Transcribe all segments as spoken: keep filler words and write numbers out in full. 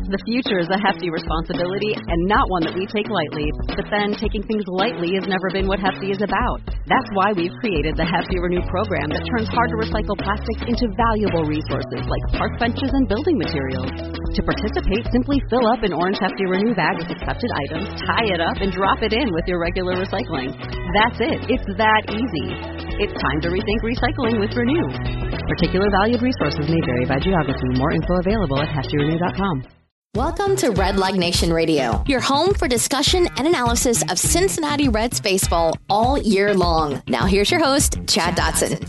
The future is a hefty responsibility and not one that we take lightly. But then, taking things lightly has never been what Hefty is about. That's why we've created the Hefty Renew program that turns hard-to-recycle plastics into valuable resources like park benches and building materials. To participate, simply fill up an orange Hefty Renew bag with accepted items, tie it up, and drop it in with your regular recycling. That's it. It's that easy. It's time to rethink recycling with Renew. Particular valued resources may vary by geography. More info available at hefty renew dot com. Welcome to Red Leg Nation Radio, your home for discussion and analysis of Cincinnati Reds baseball all year long. Now here's your host, Chad Dotson.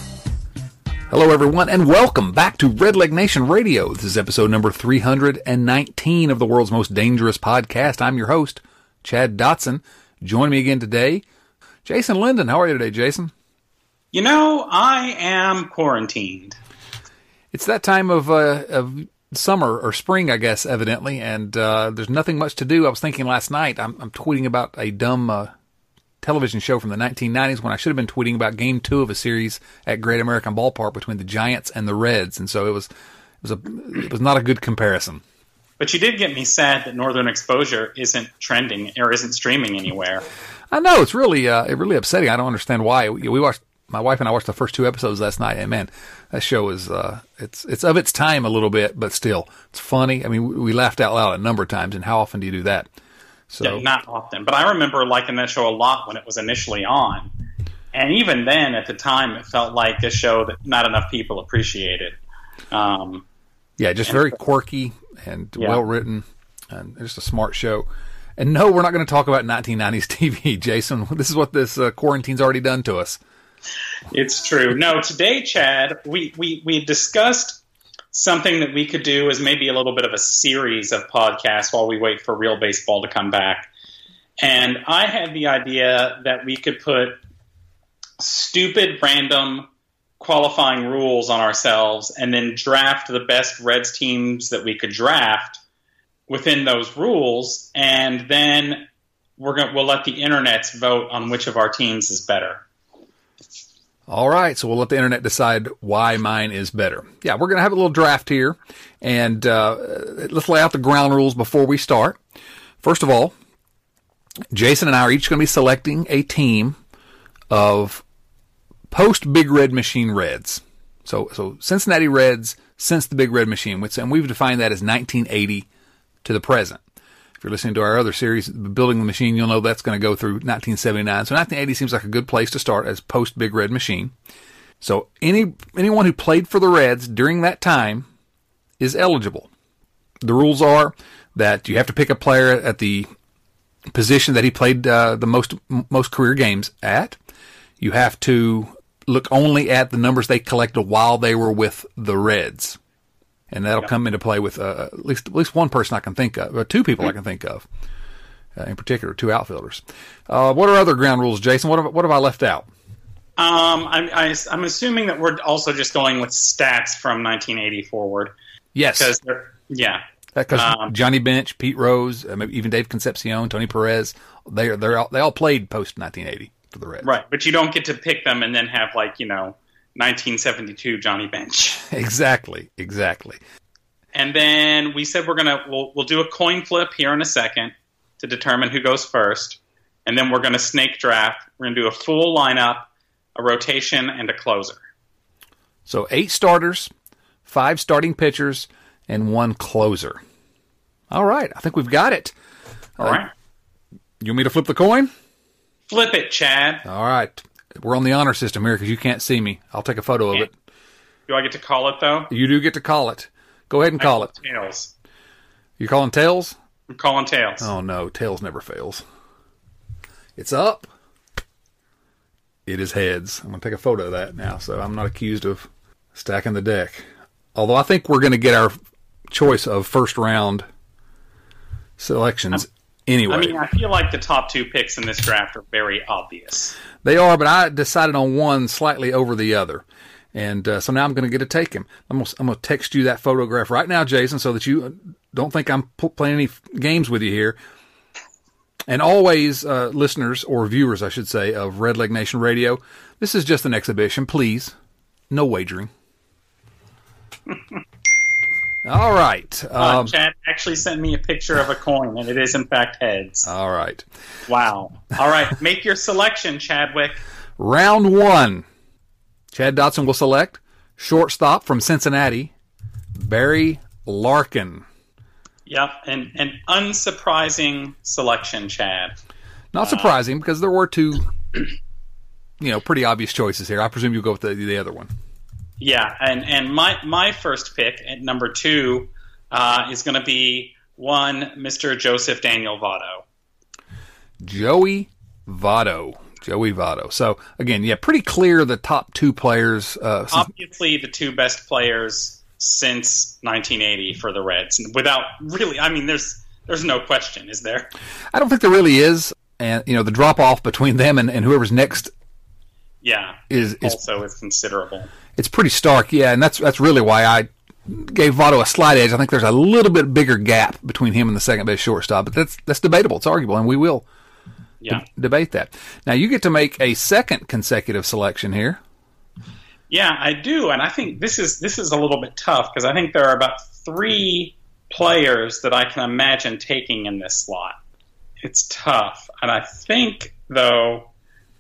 Hello, everyone, and welcome back to Red Leg Nation Radio. This is episode number three hundred nineteen of the world's most dangerous podcast. I'm your host, Chad Dotson. Join me again today, Jason Linden. How are you today, Jason? You know, I am quarantined. It's that time of, uh, of summer or spring, I guess, evidently, and uh, there's nothing much to do. I was thinking last night, I'm, I'm tweeting about a dumb uh, television show from the nineteen nineties when I should have been tweeting about game two of a series at Great American Ballpark between the Giants and the Reds, and so it was it was a it was not a good comparison. But you did get me sad that Northern Exposure isn't trending or isn't streaming anywhere. I know, it's really uh, it really upsetting. I don't understand why. We, we watched my wife and I watched the first two episodes last night, and man, that show is uh, it's it's of its time a little bit, but still, it's funny. I mean, we, we laughed out loud a number of times, and how often do you do that? So yeah, not often, but I remember liking that show a lot when it was initially on, and even then, at the time, it felt like a show that not enough people appreciated. Um, yeah, just very quirky and yeah. well written, and just a smart show. And no, we're not going to talk about nineteen nineties T V, Jason. This is what this uh, quarantine's already done to us. It's true. No, today, Chad, we, we, we discussed something that we could do as maybe a little bit of a series of podcasts while we wait for real baseball to come back. And I had the idea that we could put stupid, random qualifying rules on ourselves and then draft the best Reds teams that we could draft within those rules. And then we're going we'll let the internets vote on which of our teams is better. All right, so we'll let the internet decide why mine is better. Yeah, we're going to have a little draft here, and uh, let's lay out the ground rules before we start. First of all, Jason and I are each going to be selecting a team of post-Big Red Machine Reds. So, so Cincinnati Reds since the Big Red Machine, and we've defined that as nineteen eighty to the present. If you're listening to our other series, Building the Machine, you'll know that's going to go through nineteen seventy-nine. So nineteen eighty seems like a good place to start as post-Big Red Machine. So any anyone who played for the Reds during that time is eligible. The rules are that you have to pick a player at the position that he played uh, the most most career games at. You have to look only at the numbers they collected while they were with the Reds. And that'll yep. come into play with uh, at least at least one person I can think of, or two people I can think of, uh, in particular, two outfielders. Uh, what are other ground rules, Jason? What have, what have I left out? Um, I, I, I'm assuming that we're also just going with stats from nineteen eighty forward. Yes. Because yeah. Because um, Johnny Bench, Pete Rose, uh, maybe even Dave Concepcion, Tony Perez, they are they're all, they all played post nineteen eighty for the Reds. Right, but you don't get to pick them and then have like you know. nineteen seventy-two Johnny Bench. Exactly, exactly. And then we said we're gonna we'll we'll do a coin flip here in a second to determine who goes first, and then we're gonna snake draft. We're gonna do a full lineup, a rotation, and a closer. So eight starters, five starting pitchers, and one closer. All right, I think we've got it. All uh, right. You want me to flip the coin? Flip it, Chad. All right. We're on the honor system here because you can't see me. I'll take a photo of it. Do I get to call it, though? You do get to call it. Go ahead and call it. Tails. You're calling tails? I'm calling tails. Oh, no. Tails never fails. It's up. It is heads. I'm going to take a photo of that now, so I'm not accused of stacking the deck. Although I think we're going to get our choice of first round selections I'm, anyway. I mean, I feel like the top two picks in this draft are very obvious. They are, but I decided on one slightly over the other. And uh, so now I'm going to get to take him. I'm going I'm to text you that photograph right now, Jason, so that you don't think I'm playing any games with you here. And always, uh, listeners, or viewers, I should say, of Red Leg Nation Radio, this is just an exhibition. Please, no wagering. All right. Uh, Um, Chad actually sent me a picture of a coin, and it is, in fact, heads. all right. Wow. All right. Make your selection, Chadwick. Round one. Chad Dotson will select shortstop from Cincinnati, Barry Larkin. Yep. And an unsurprising selection, Chad. Not surprising because there were two, you know, pretty obvious choices here. I presume you'll go with the, the other one. Yeah, and, and my, my first pick at number two uh, is going to be one Mister Joseph Daniel Votto. Joey Votto. Joey Votto. So, again, yeah, pretty clear the top two players. Uh, since, Obviously the two best players since nineteen eighty for the Reds. Without really, I mean, there's there's no question, is there? I don't think there really is. And, you know, the drop-off between them and, and whoever's next Yeah, is, is also is considerable. It's pretty stark, yeah, and that's that's really why I gave Votto a slight edge. I think there's a little bit bigger gap between him and the second base shortstop, but that's that's debatable. It's arguable, and we will yeah. d- debate that. Now, you get to make a second consecutive selection here. Yeah, I do, and I think this is this is a little bit tough because I think there are about three players that I can imagine taking in this slot. It's tough, and I think though,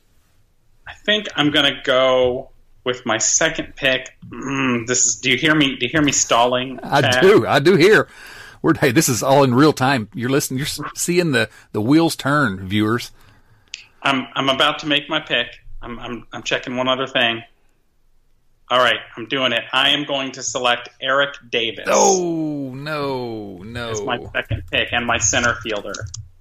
I think I'm going to go with my second pick. Mm, this is. Do you hear me? Do you hear me stalling? I Chad? do, I do hear. We're, hey, this is all in real time. You're listening. You're seeing the, the wheels turn, viewers. I'm I'm about to make my pick. I'm I'm I'm checking one other thing. All right, I'm doing it. I am going to select Eric Davis. Oh no, no! As my second pick and my center fielder.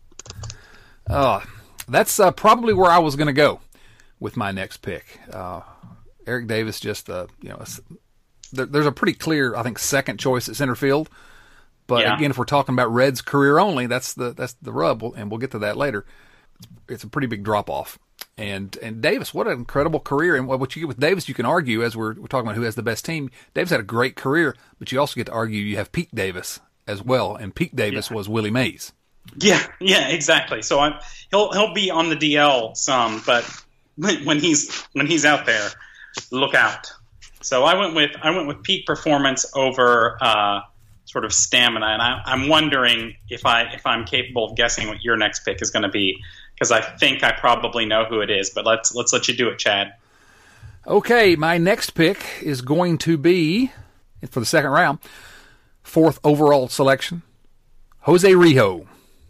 Oh, that's uh, probably where I was going to go with my next pick. Uh, Eric Davis, just uh, you know, there, there's a pretty clear, I think, second choice at center field. But yeah. again, if we're talking about Reds career only, that's the that's the rub, and we'll get to that later. It's a pretty big drop off. And and Davis, what an incredible career! And what you get with Davis, you can argue as we're we're talking about who has the best team. Davis had a great career, but you also get to argue you have peak Davis as well, and peak Davis yeah. was Willie Mays. Yeah, yeah, exactly. So I'm, he'll he'll be on the D L some, but when he's when he's out there, look out. So I went with I went with peak performance over uh, sort of stamina, and I, I'm wondering if I if I'm capable of guessing what your next pick is going to be, because I think I probably know who it is. But let's let's let you do it, Chad. Okay, my next pick is going to be for the second round, fourth overall selection, Jose Rijo.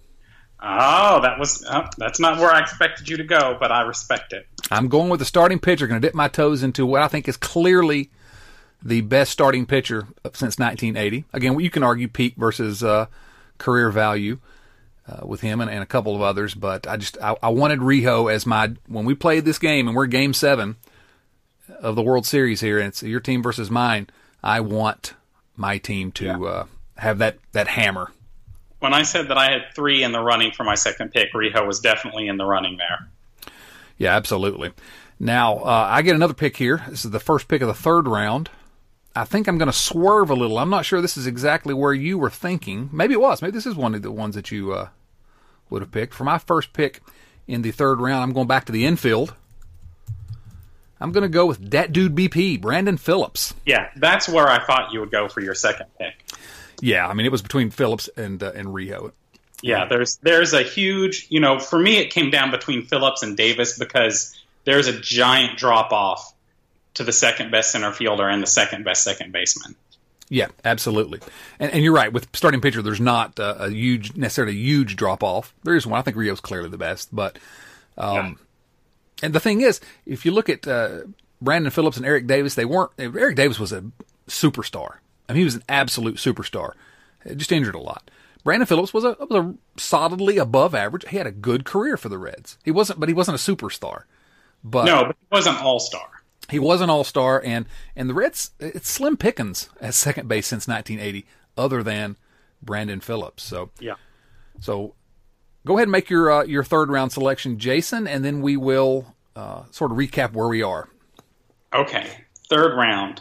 Oh, that was oh, that's not where I expected you to go, but I respect it. I'm going with the starting pitcher. Going to dip my toes into what I think is clearly the best starting pitcher since nineteen eighty. Again, you can argue peak versus uh, career value uh, with him and, and a couple of others, but I just I, I wanted Rijo as my when we played this game, and we're game seven of the World Series here, and it's your team versus mine. I want my team to yeah. uh, have that that hammer. When I said that I had three in the running for my second pick, Rijo was definitely in the running there. Yeah, absolutely. Now, uh, I get another pick here. This is the first pick of the third round. I think I'm going to swerve a little. I'm not sure this is exactly where you were thinking. Maybe it was. Maybe this is one of the ones that you uh, would have picked. For my first pick in the third round, I'm going back to the infield. I'm going to go with that dude B P, Brandon Phillips. Yeah, that's where I thought you would go for your second pick. Yeah, I mean, it was between Phillips and uh, and Rijo. Yeah, there's there's a huge, you know, for me it came down between Phillips and Davis because there's a giant drop-off to the second best center fielder and the second best second baseman. Yeah, absolutely. And, and you're right, with starting pitcher, there's not uh, a huge, necessarily a huge drop-off. There is one. I think Rio's clearly the best. But, um, yeah. And the thing is, if you look at uh, Brandon Phillips and Eric Davis, they weren't, Eric Davis was a superstar. I mean, he was an absolute superstar. Just injured a lot. Brandon Phillips was a was a solidly above average. He had a good career for the Reds. He wasn't, but he wasn't a superstar. But no, but he was an all-star. He was an all-star, and and the Reds, it's slim pickings at second base since nineteen eighty, other than Brandon Phillips. So yeah. So go ahead and make your uh, your third round selection, Jason, and then we will uh, sort of recap where we are. Okay, third round.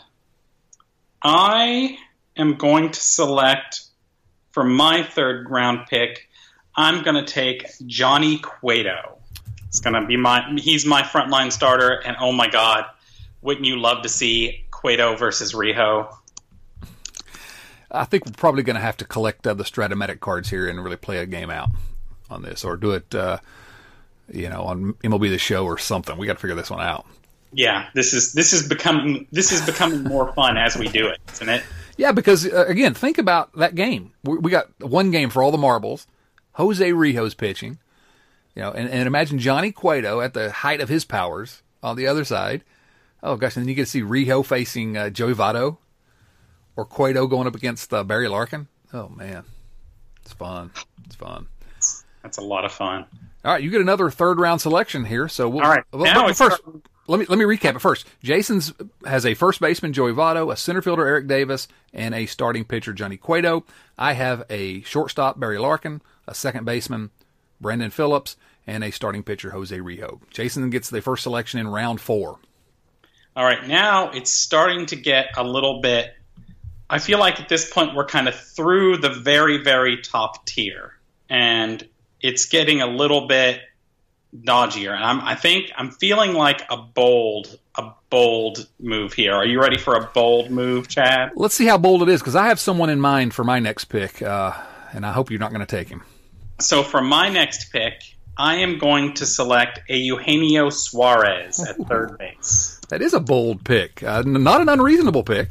I am going to select, for my third round pick, I'm going to take Johnny Cueto. It's going to be my, he's my frontline starter, and oh my God, wouldn't you love to see Cueto versus Rijo? I think we're probably going to have to collect uh, the Stratomatic cards here and really play a game out on this, or do it, uh, you know, on M L B The Show or something. We got to figure this one out. Yeah, this is this is becoming this is becoming more fun as we do it, isn't it? Yeah, because uh, again, think about that game. We, we got one game for all the marbles. Jose Rijo's pitching, you know, and, and imagine Johnny Cueto at the height of his powers on the other side. Oh gosh, and then you get to see Rijo facing uh, Joey Votto, or Cueto going up against uh, Barry Larkin. Oh man, it's fun. It's fun. That's a lot of fun. All right, you get another third round selection here. So we'll, all right, well, now but it's first, let me let me recap it first. Jason's has a first baseman Joey Votto, a center fielder Eric Davis, and a starting pitcher Johnny Cueto. I have a shortstop Barry Larkin, a second baseman Brandon Phillips, and a starting pitcher Jose Rijo. Jason gets the first selection in round four. All right, now it's starting to get a little bit. I feel like at this point we're kind of through the very very top tier, and it's getting a little bit dodgier. And I'm, I think I'm feeling like a bold, a bold move here. Are you ready for a bold move, Chad? Let's see how bold it is, because I have someone in mind for my next pick, uh, and I hope you're not going to take him. So for my next pick, I am going to select a Eugenio Suarez at third base. That is a bold pick. Uh, not an unreasonable pick.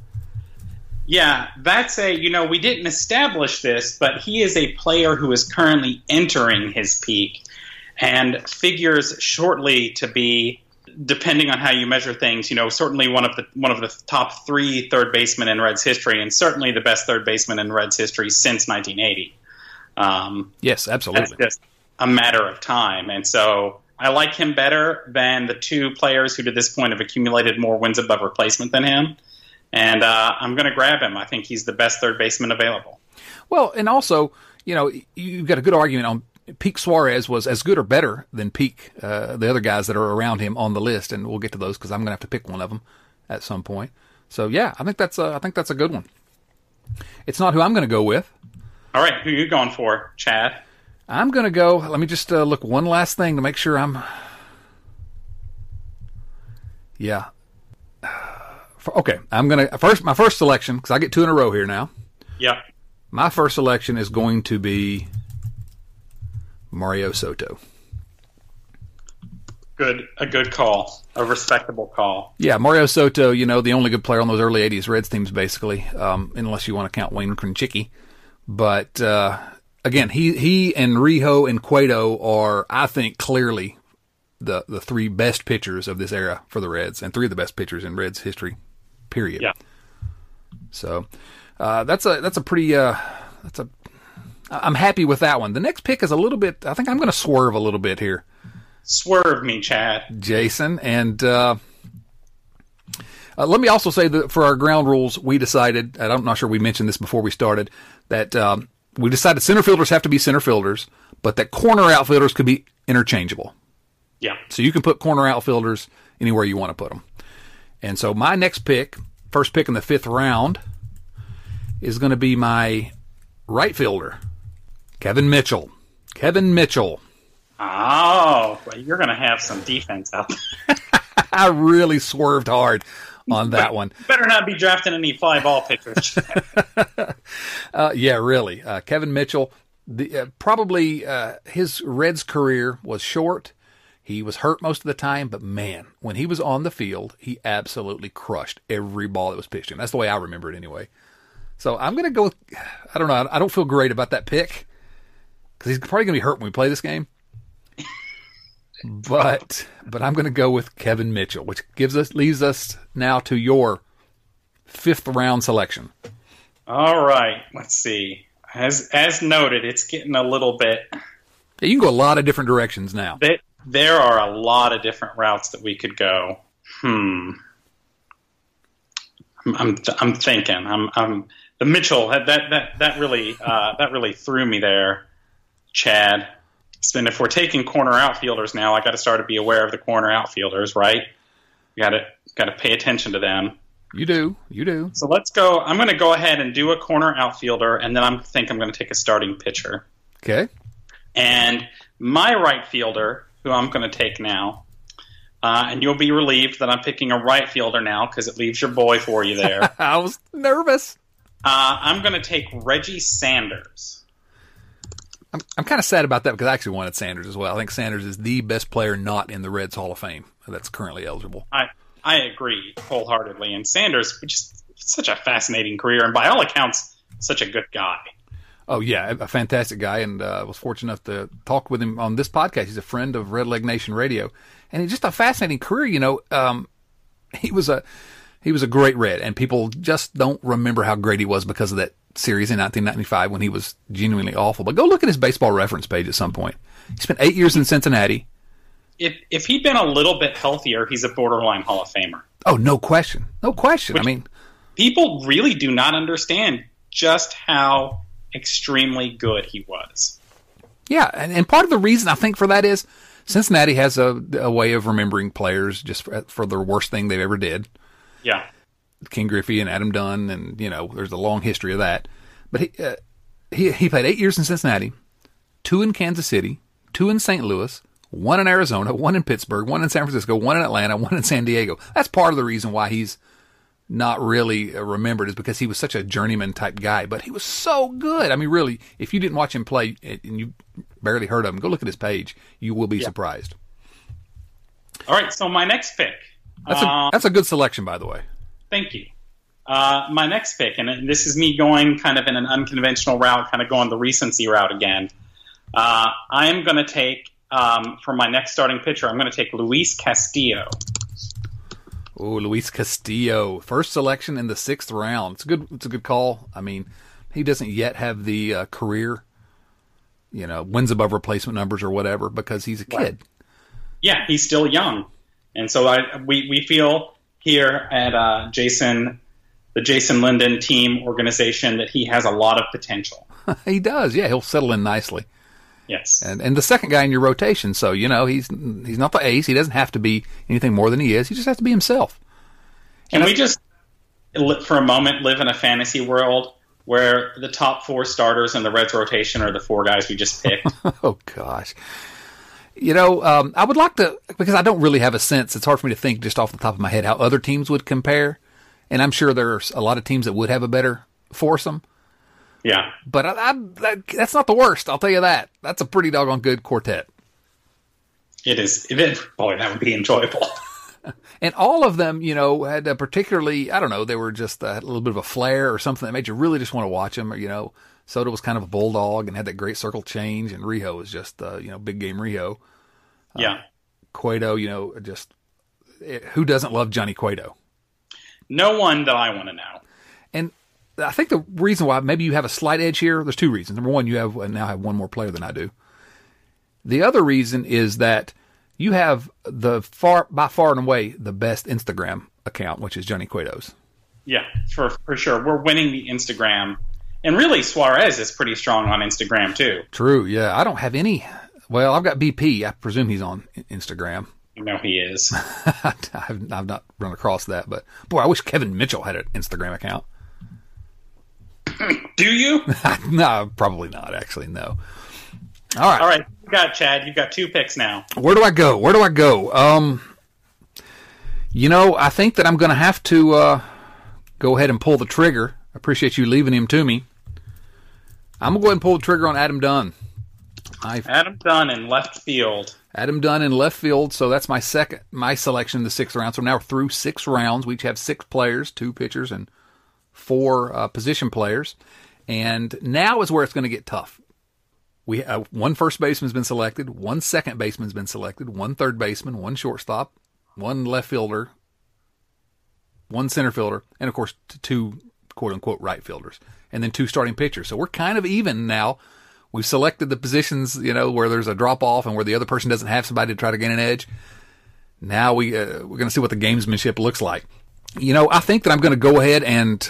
Yeah, that's a, you know, we didn't establish this, but he is a player who is currently entering his peak and figures shortly to be, depending on how you measure things, you know, certainly one of the one of the top three third basemen in Reds history, and certainly the best third baseman in Reds history since nineteen eighty. Um, yes, absolutely. That's just a matter of time. And so I like him better than the two players who to this point have accumulated more wins above replacement than him. And uh, I'm going to grab him. I think he's the best third baseman available. Well, and also, you know, you've got a good argument on peak Suarez was as good or better than peak uh, the other guys that are around him on the list, and we'll get to those because I'm going to have to pick one of them at some point. So yeah, I think that's a, I think that's a good one. It's not who I'm going to go with. All right, who are you going for, Chad? I'm going to go. Let me just uh, look one last thing to make sure I'm. Yeah. Okay, I'm gonna first my first selection because I get two in a row here now. Yeah. My first selection is going to be Mario Soto. Good, a good call, a respectable call. Yeah, Mario Soto. You know, the only good player on those early eighties Reds teams, basically, um, unless you want to count Wayne Krenchicki. But uh, again, he he and Rijo and Cueto are, I think, clearly the the three best pitchers of this era for the Reds, and three of the best pitchers in Reds history. Period. Yeah. So uh, that's a that's a pretty uh, that's a I'm happy with that one. The next pick is a little bit. I think I'm going to swerve a little bit here. Swerve me, Chad. Jason, and uh, uh, let me also say that for our ground rules, we decided. And I'm not sure we mentioned this before we started that um, we decided center fielders have to be center fielders, but that corner outfielders could be interchangeable. Yeah. So you can put corner outfielders anywhere you want to put them. And so my next pick, first pick in the fifth round, is going to be my right fielder, Kevin Mitchell. Kevin Mitchell. Oh, well, you're going to have some defense out there. I really swerved hard on that one. Better not be drafting any fly ball pitchers. uh, yeah, really. Uh, Kevin Mitchell, the, uh, probably uh, his Reds career was short. He was hurt most of the time, but man, when he was on the field, he absolutely crushed every ball that was pitched in. That's the way I remember it anyway. So I'm going to go with, I don't know, I don't feel great about that pick because he's probably going to be hurt when we play this game. But but I'm going to go with Kevin Mitchell, which gives us leads us now to your fifth round selection. All right, let's see. As as noted, it's getting a little bit. Yeah, you can go a lot of different directions now. They, there are a lot of different routes that we could go. Hmm. I'm I'm, I'm thinking. I'm I'm the Mitchell that that that really uh, that really threw me there, Chad. And if we're taking corner outfielders now, I got to start to be aware of the corner outfielders, right? You got to got to pay attention to them. You do, you do. So let's go. I'm going to go ahead and do a corner outfielder, and then I think I'm going to take a starting pitcher. Okay. And my right fielder, who I'm going to take now, uh, and you'll be relieved that I'm picking a right fielder now because it leaves your boy for you there. I was nervous. Uh, I'm going to take Reggie Sanders. I'm, I'm kind of sad about that because I actually wanted Sanders as well. I think Sanders is the best player not in the Reds Hall of Fame that's currently eligible. I, I agree wholeheartedly. And Sanders, just such a fascinating career, and by all accounts, such a good guy. Oh, yeah, a fantastic guy, and I uh, was fortunate enough to talk with him on this podcast. He's a friend of Red Leg Nation Radio, and he's just a fascinating career. You know, um, he was a he was a great Red, and people just don't remember how great he was because of that series in nineteen ninety-five when he was genuinely awful. But go look at his baseball reference page at some point. He spent eight years in Cincinnati. If if he'd been a little bit healthier, he's a borderline Hall of Famer. Oh, no question. No question. Which I mean, people really do not understand just how extremely good he was. Yeah, and, and part of the reason I think for that is Cincinnati has a, a way of remembering players just for, for the worst thing they've ever did. Yeah. King Griffey and Adam Dunn, and, you know, there's a long history of that. But he, uh, he, he played eight years in Cincinnati, two in Kansas City, two in Saint Louis, one in Arizona, one in Pittsburgh, one in San Francisco, one in Atlanta, one in San Diego. That's part of the reason why he's not really remembered is because he was such a journeyman type guy, but he was so good. I mean, really, if you didn't watch him play and you barely heard of him, go look at his page. You will be yeah. surprised. All right, so my next pick. That's a, um, that's a good selection, by the way. Thank you. Uh, my next pick, and this is me going kind of in an unconventional route, kind of going the recency route again. Uh, I am going to take, um, for my next starting pitcher, I'm going to take Luis Castillo. Oh, Luis Castillo, first selection in the sixth round. It's a good. It's a good call. I mean, he doesn't yet have the uh, career, you know, wins above replacement numbers or whatever because he's a kid. Yeah, he's still young, and so I we we feel here at uh, Jason, the Jason Linden team organization, that he has a lot of potential. He does. Yeah, he'll settle in nicely. Yes, and and the second guy in your rotation, so you know he's he's not the ace. He doesn't have to be anything more than he is. He just has to be himself. Can and we just, for a moment, live in a fantasy world where the top four starters in the Reds rotation are the four guys we just picked? Oh gosh, you know um, I would like to, because I don't really have a sense. It's hard for me to think just off the top of my head how other teams would compare, and I'm sure there's a lot of teams that would have a better foursome. Yeah. But I, I, that, that's not the worst, I'll tell you that. That's a pretty doggone good quartet. It is. It is. Boy, that would be enjoyable. And all of them, you know, had a particularly, I don't know, they were just a little bit of a flair or something that made you really just want to watch them. Or, you know, Soto was kind of a bulldog and had that great circle change, and Rijo was just, uh, you know, big game Rijo. Yeah. Uh, Cueto, you know, just, it, who doesn't love Johnny Cueto? No one that I want to know. And I think the reason why maybe you have a slight edge here, there's two reasons. Number one, you have now have one more player than I do. The other reason is that you have the far, by far and away, the best Instagram account, which is Johnny Cueto's. Yeah, for for sure. We're winning the Instagram. And really, Suarez is pretty strong on Instagram, too. True, yeah. I don't have any. Well, I've got B P. I presume he's on Instagram. You know he is. I've, I've not run across that, but boy, I wish Kevin Mitchell had an Instagram account. Do you? No, probably not, actually, no. All right. All right. You got Chad. You've got two picks now. Where do I go? Where do I go? Um, you know, I think that I'm going to have to uh, go ahead and pull the trigger. I appreciate you leaving him to me. I'm going to go ahead and pull the trigger on Adam Dunn. I've, Adam Dunn in left field. Adam Dunn in left field. So that's my second, my selection in the sixth round. So now we're through six rounds. We each have six players, two pitchers and four uh, position players. And now is where it's going to get tough. We uh, one first baseman's been selected, one second baseman's been selected, one third baseman, one shortstop, one left fielder, one center fielder, and of course two quote unquote right fielders, and then two starting pitchers. So we're kind of even now. We've selected the positions, you know, where there's a drop off and where the other person doesn't have somebody to try to gain an edge. Now we uh, we're going to see what the gamesmanship looks like. You know, I think that I'm going to go ahead and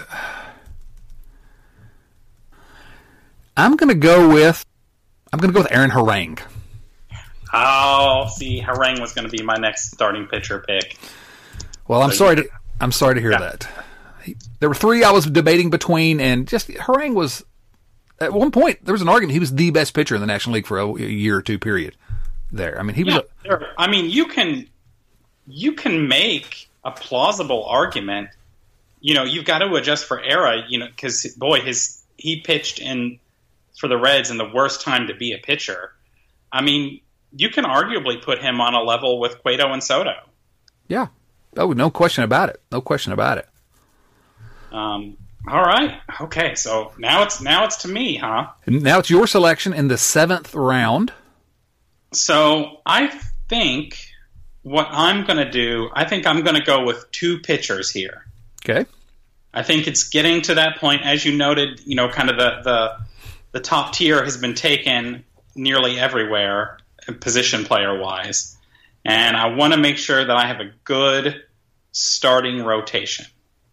I'm going to go with. I'm going to go with Aaron Harang. Oh, see, Harang was going to be my next starting pitcher pick. Well, I'm so sorry to I'm sorry to hear yeah. that. He, there were three I was debating between, and just Harang was at one point there was an argument he was the best pitcher in the National League for a, a year or two period. There, I mean, he was. Yeah, a, I mean, you can you can make a plausible argument. you know, you've got to adjust for era, you know, because, boy, his he pitched in for the Reds in the worst time to be a pitcher. I mean, you can arguably put him on a level with Cueto and Soto. Yeah. Oh, no question about it. No question about it. Um, all right. Okay. So now it's now it's to me, huh? Now it's your selection in the seventh round. So I think what I'm going to do, I think I'm going to go with two pitchers here. Okay. I think it's getting to that point, as you noted. You know, kind of the the, the top tier has been taken nearly everywhere, position player wise, and I want to make sure that I have a good starting rotation.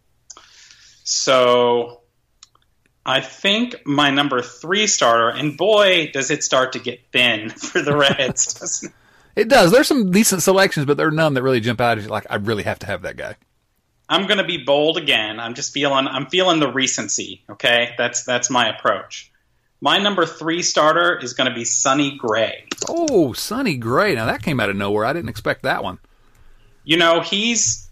So I think my number three starter, and boy, does it start to get thin for the Reds, doesn't it? It does. There's some decent selections, but there are none that really jump out as like, I really have to have that guy. I'm going to be bold again. I'm just feeling, I'm feeling the recency. Okay. That's, that's my approach. My number three starter is going to be Sonny Gray. Oh, Sonny Gray. Now that came out of nowhere. I didn't expect that one. You know, he's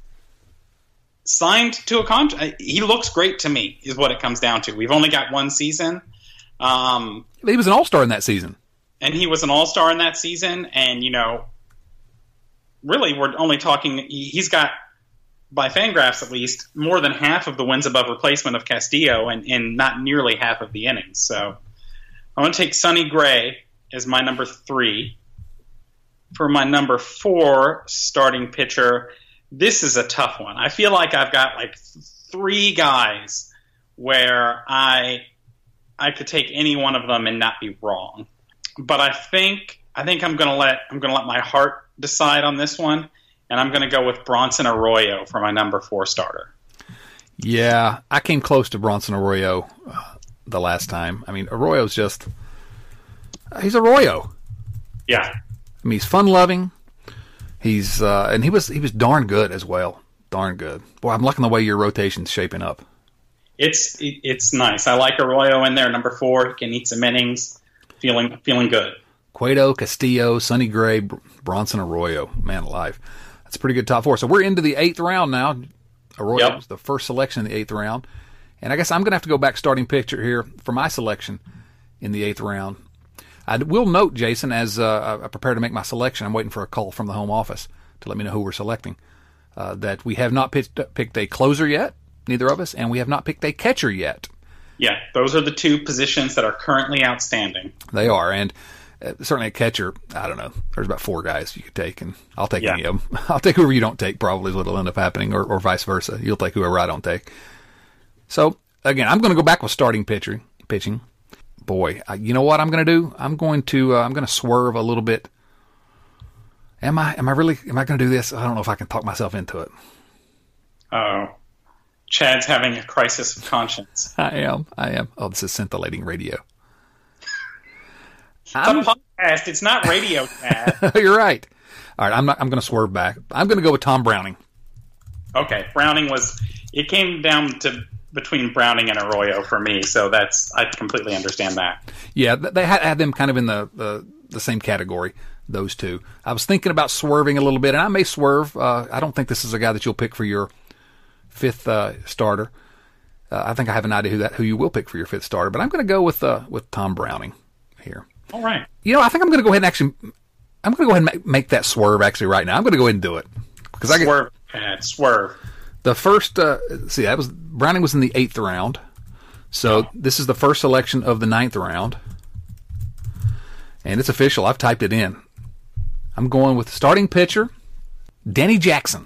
signed to a contract. He looks great to me, is what it comes down to. We've only got one season. Um, he was an all-star in that season. And he was an all-star in that season. And, you know, really, we're only talking, he's got, by Fangraphs at least, more than half of the wins above replacement of Castillo and, and not nearly half of the innings. So I want to take Sonny Gray as my number three. For my number four starting pitcher, this is a tough one. I feel like I've got like three guys where I I could take any one of them and not be wrong. But I think I think I'm gonna let I'm gonna let my heart decide on this one, and I'm gonna go with Bronson Arroyo for my number four starter. Yeah, I came close to Bronson Arroyo uh, the last time. I mean, Arroyo's just he's Arroyo. Yeah. I mean, he's fun-loving. He's uh, and he was he was darn good as well. Darn good. Boy, I'm liking the way your rotation's shaping up. It's it's nice. I like Arroyo in there, number four. He can eat some innings. Feeling feeling good. Cueto, Castillo, Sonny Gray, Bronson Arroyo. Man alive. That's a pretty good top four. So we're into the eighth round now. Arroyo yep. was the first selection in the eighth round. And I guess I'm going to have to go back starting pitcher here for my selection in the eighth round. I will note, Jason, as uh, I prepare to make my selection, I'm waiting for a call from the home office to let me know who we're selecting, uh, that we have not picked, picked a closer yet, neither of us, and we have not picked a catcher yet. Yeah, those are the two positions that are currently outstanding. They are, and uh, certainly a catcher, I don't know, there's about four guys you could take, and I'll take yeah. any of them. I'll take whoever you don't take, probably is what will end up happening, or, or vice versa. You'll take whoever I don't take. So, again, I'm going to go back with starting pitcher, pitching. Boy, I, you know what I'm going to do? I'm going to uh, I'm going to swerve a little bit. Am I? Am I really? Am I going to do this? I don't know if I can talk myself into it. Oh, Chad's having a crisis of conscience. I am. I am. Oh, this is scintillating radio. It's I'm, a podcast. It's not radio, Chad. You're right. All right. I'm not. I'm going to swerve back. I'm going to go with Tom Browning. Okay, Browning was. It came down to. Between Browning and Arroyo for me, so that's I completely understand that. Yeah, they had, had them kind of in the, the the same category, those two. I was thinking about swerving a little bit, and I may swerve. Uh, I don't think this is a guy that you'll pick for your fifth uh, starter. Uh, I think I have an idea who that who you will pick for your fifth starter, but I'm going to go with uh, with Tom Browning here. All right. You know, I think I'm going to go ahead and actually, I'm going to go ahead and make, make that swerve actually right now. I'm going to go ahead and do it because I swerve, Pat, swerve. The first, uh, see, that was Browning was in the eighth round, so oh. this is the first selection of the ninth round, and it's official. I've typed it in. I'm going with starting pitcher, Danny Jackson.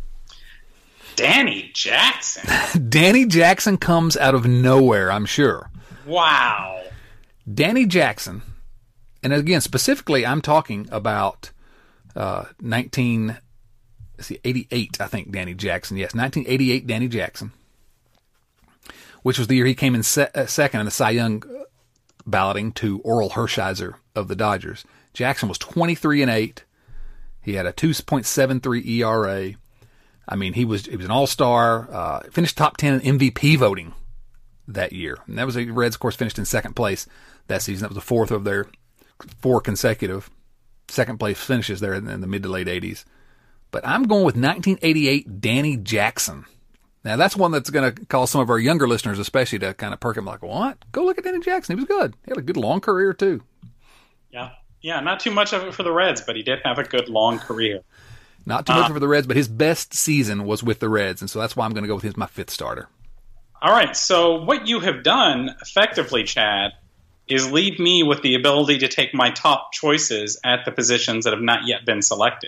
Danny Jackson? Danny Jackson comes out of nowhere, I'm sure. Wow. Danny Jackson, and again, specifically, I'm talking about uh, nineteen... See, eighty-eight, I think, Danny Jackson. Yes, nineteen eighty-eight Danny Jackson, which was the year he came in se- uh, second in the Cy Young balloting to Oral Hershiser of the Dodgers. Jackson was twenty-three and eight. He had a two point seven three E R A. I mean, he was he was an all-star. Uh, finished top ten in M V P voting that year. And that was the Reds, of course, finished in second place that season. That was the fourth of their four consecutive second place finishes there in the mid to late eighties. But I'm going with nineteen eighty-eight Danny Jackson Now, that's one that's going to cause some of our younger listeners especially to kind of perk him like, what? Go look at Danny Jackson. He was good. He had a good long career, too. Yeah. Yeah, not too much of it for the Reds, but he did have a good long career. Not too much uh, for the Reds, but his best season was with the Reds, and so that's why I'm going to go with him as my fifth starter. All right, so what you have done effectively, Chad, is leave me with the ability to take my top choices at the positions that have not yet been selected.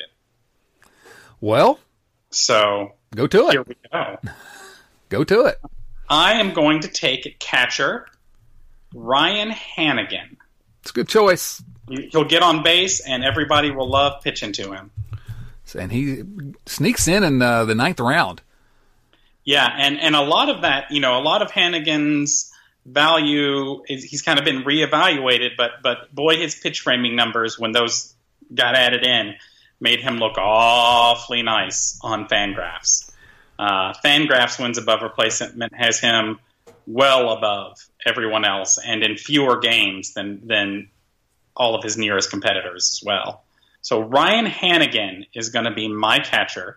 Well, so go to it. Here we go. Go to it. I am going to take catcher Ryan Hanigan. It's a good choice. He'll get on base, and everybody will love pitching to him. And he sneaks in in uh, the ninth round. Yeah, and, and a lot of that, you know, a lot of Hanigan's value is he's kind of been reevaluated, but but boy, his pitch framing numbers when those got added in made him look awfully nice on Fangraphs. Uh, Fangraphs wins above replacement has him well above everyone else, and in fewer games than than all of his nearest competitors as well. So Ryan Hanigan is going to be my catcher,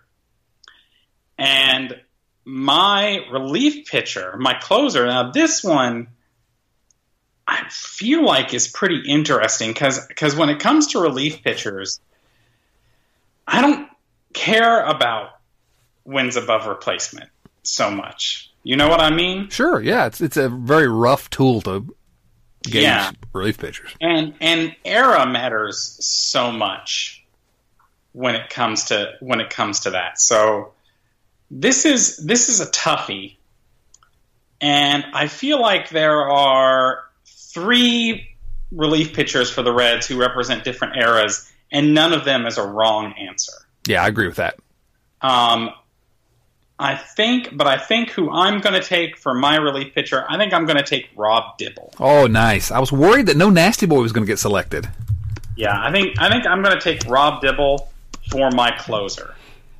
and my relief pitcher, my closer. Now this one, I feel like is pretty interesting because because when it comes to relief pitchers, I don't care about wins above replacement so much. You know what I mean? Sure. Yeah, it's it's a very rough tool to gauge yeah. relief pitchers. And and era matters so much when it comes to when it comes to that. So this is this is a toughie, and I feel like there are three relief pitchers for the Reds who represent different eras, and none of them is a wrong answer. Yeah, I agree with that. Um, I think, but I think who I'm going to take for my relief pitcher, I think I'm going to take Rob Dibble. Oh, nice. I was worried that no Nasty Boy was going to get selected. Yeah, I think I think I'm going to take Rob Dibble for my closer.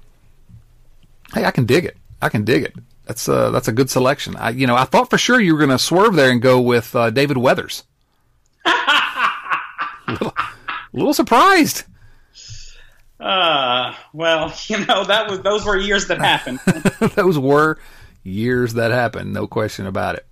Hey, I can dig it. I can dig it. That's uh, that's a good selection. I, you know, I thought for sure you were going to swerve there and go with uh, David Weathers. a little, a little surprised. Uh, well, you know, that was those were years that happened. Those were years that happened, no question about it.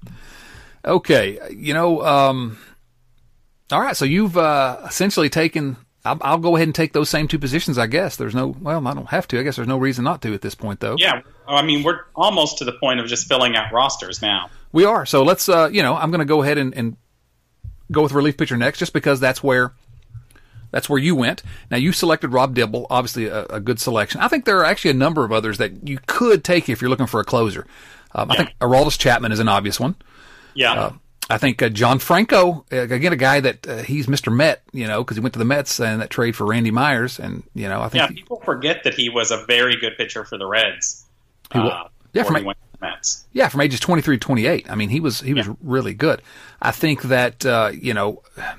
Okay, you know, um, all right, so you've uh, essentially taken, I'll, I'll go ahead and take those same two positions, I guess. There's no, well, I don't have to. I guess there's no reason not to at this point, though. Yeah, I mean, we're almost to the point of just filling out rosters now. We are, so let's, uh, you know, I'm going to go ahead and, and go with relief pitcher next, just because that's where That's where you went. Now, you selected Rob Dibble, obviously a, a good selection. I think there are actually a number of others that you could take if you're looking for a closer. Um, yeah. I think Aroldis Chapman is an obvious one. Yeah. Uh, I think uh, John Franco, uh, again, a guy that uh, he's Mister Met, you know, because he went to the Mets and that trade for Randy Myers. And, you know, I think. Yeah, he, people forget that he was a very good pitcher for the Reds. He was, uh, yeah, from, he went to the Mets. Yeah, from ages twenty-three to twenty-eight. I mean, he was he was yeah. really good. I think that, uh, you know,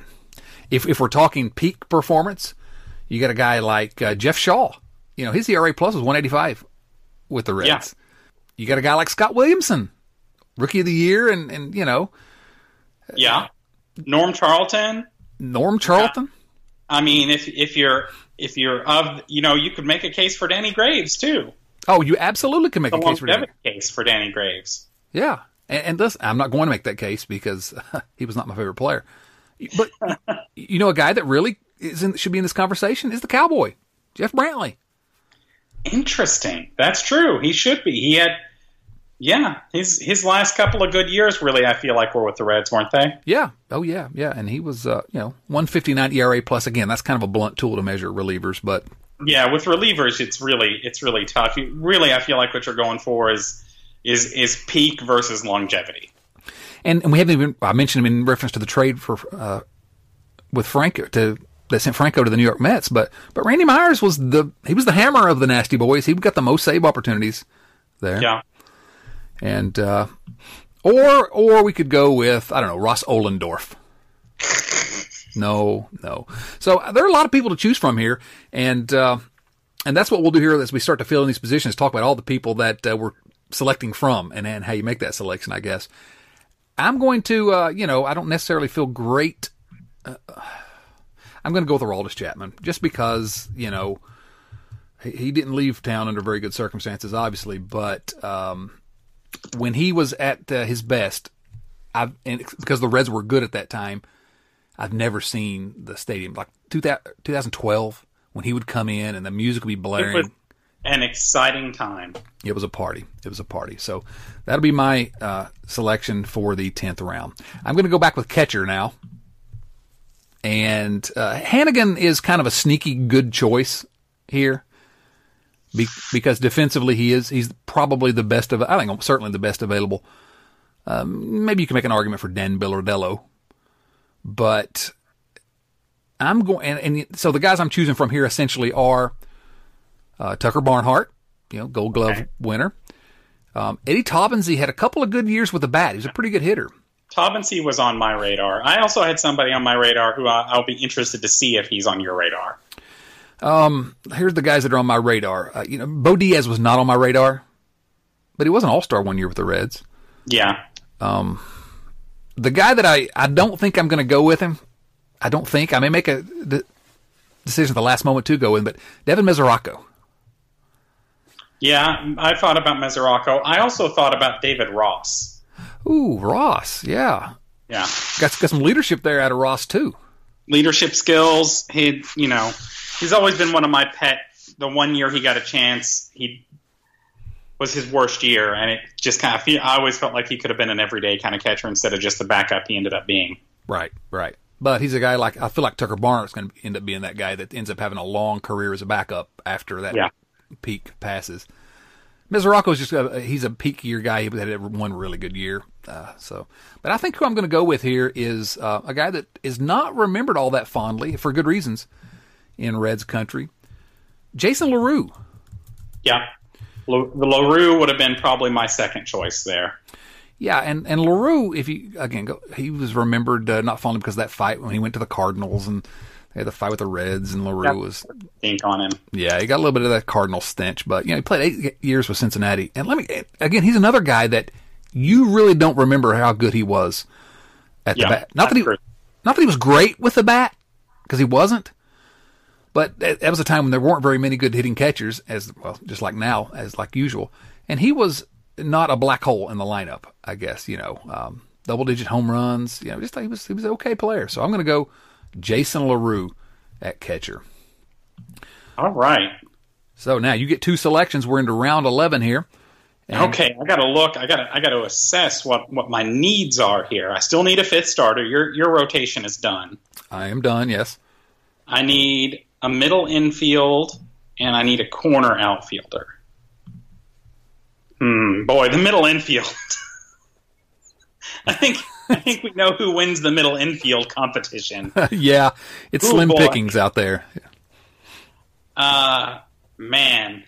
if if we're talking peak performance, you got a guy like uh, Jeff Shaw. You know, his E R A plus was one eighty-five with the Reds. Yeah. You got a guy like Scott Williamson, rookie of the year, and, and you know. Yeah. Norm Charlton. Norm Charlton. Yeah. I mean, if if you're if you're of, you know, you could make a case for Danny Graves too. Oh, you absolutely can make the a case for Danny. case for Danny Graves. Yeah, and, and listen, I'm not going to make that case because he was not my favorite player. But you know, a guy that really is in, should be in this conversation is the Cowboy, Jeff Brantley. Interesting. That's true. He should be. He had, yeah, his his last couple of good years really, I feel like, were with the Reds, weren't they? Yeah. Oh, yeah, yeah. And he was, uh, you know, one fifty-nine E R A plus. Again, that's kind of a blunt tool to measure relievers, but yeah, with relievers, it's really it's really tough. You, really, I feel like what you're going for is is is peak versus longevity. And, and we haven't even, I mentioned him in reference to the trade for uh, with Franco to that sent Franco to the New York Mets, but but Randy Myers was the he was the hammer of the Nasty Boys. He got the most save opportunities there. Yeah. And uh, or or we could go with, I don't know, Ross Ohlendorf. No, no. So there are a lot of people to choose from here, and uh, and that's what we'll do here as we start to fill in these positions. Talk about all the people that uh, we're selecting from, and and how you make that selection, I guess. I'm going to, uh, you know, I don't necessarily feel great. Uh, I'm going to go with Aroldis Chapman just because, you know, he, he didn't leave town under very good circumstances, obviously, but um, when he was at uh, his best, I've and because the Reds were good at that time, I've never seen the stadium like twenty twelve when he would come in and the music would be blaring. It was an exciting time. It was a party. It was a party. So that'll be my uh, selection for the tenth round. I'm going to go back with catcher now. And uh, Hannigan is kind of a sneaky good choice here be- because defensively he is he's probably the best of I think certainly the best available. Um, maybe you can make an argument for Dan Billardello, but I'm going and, and so the guys I'm choosing from here essentially are uh, Tucker Barnhart, you know, Gold Glove okay. winner. Um, Eddie Taubensee had a couple of good years with the bat. He was a pretty good hitter. Taubensee was on my radar. I also had somebody on my radar who I, I'll be interested to see if he's on your radar. Um, here's the guys that are on my radar. Uh, you know, Bo Diaz was not on my radar, but he was an All-Star one year with the Reds. Yeah. Um, the guy that I, I don't think I'm going to go with him. I don't think I may make a de- decision at the last moment to go with him, but Devin Mesoraco. Yeah, I thought about Mesoraco. I also thought about David Ross. Ooh, Ross, yeah. Yeah. Got, got some leadership there out of Ross, too. Leadership skills. He, you know, he's always been one of my pet. The one year he got a chance, he was his worst year, and it just kind of, I always felt like he could have been an everyday kind of catcher instead of just the backup he ended up being. Right, right. But he's a guy like, I feel like Tucker Barnhart's going to end up being that guy that ends up having a long career as a backup after that yeah. peak passes. Mesoraco is just a, he's a peak year guy. He had one really good year. Uh, so, but I think who I'm going to go with here is uh, a guy that is not remembered all that fondly for good reasons in Reds country. Jason LaRue. Yeah, La- LaRue would have been probably my second choice there. Yeah, and, and LaRue, if you again go, he was remembered uh, not fondly because of that fight when he went to the Cardinals and they had the fight with the Reds, and LaRue was ink on him. Yeah, he got a little bit of that Cardinal stench, but you know he played eight years with Cincinnati. And let me again, he's another guy that you really don't remember how good he was at yeah, the bat. Not that he, true. not that he was great with the bat, because he wasn't. But that, that was a time when there weren't very many good hitting catchers, as well, just like now, as like usual. And he was not a black hole in the lineup, I guess. You know, um, double digit home runs. You know, just he was he was an okay player. So I'm going to go Jason LaRue at catcher. All right. So now you get two selections. We're into round eleven here. And okay, I got to look. I got to. I got to assess what, what my needs are here. I still need a fifth starter. Your your rotation is done. I am done. Yes. I need a middle infield and I need a corner outfielder. Hmm. Boy, the middle infield. I think. I think we know who wins the middle infield competition. Yeah, it's Ooh, slim boy. pickings out there. Uh, man.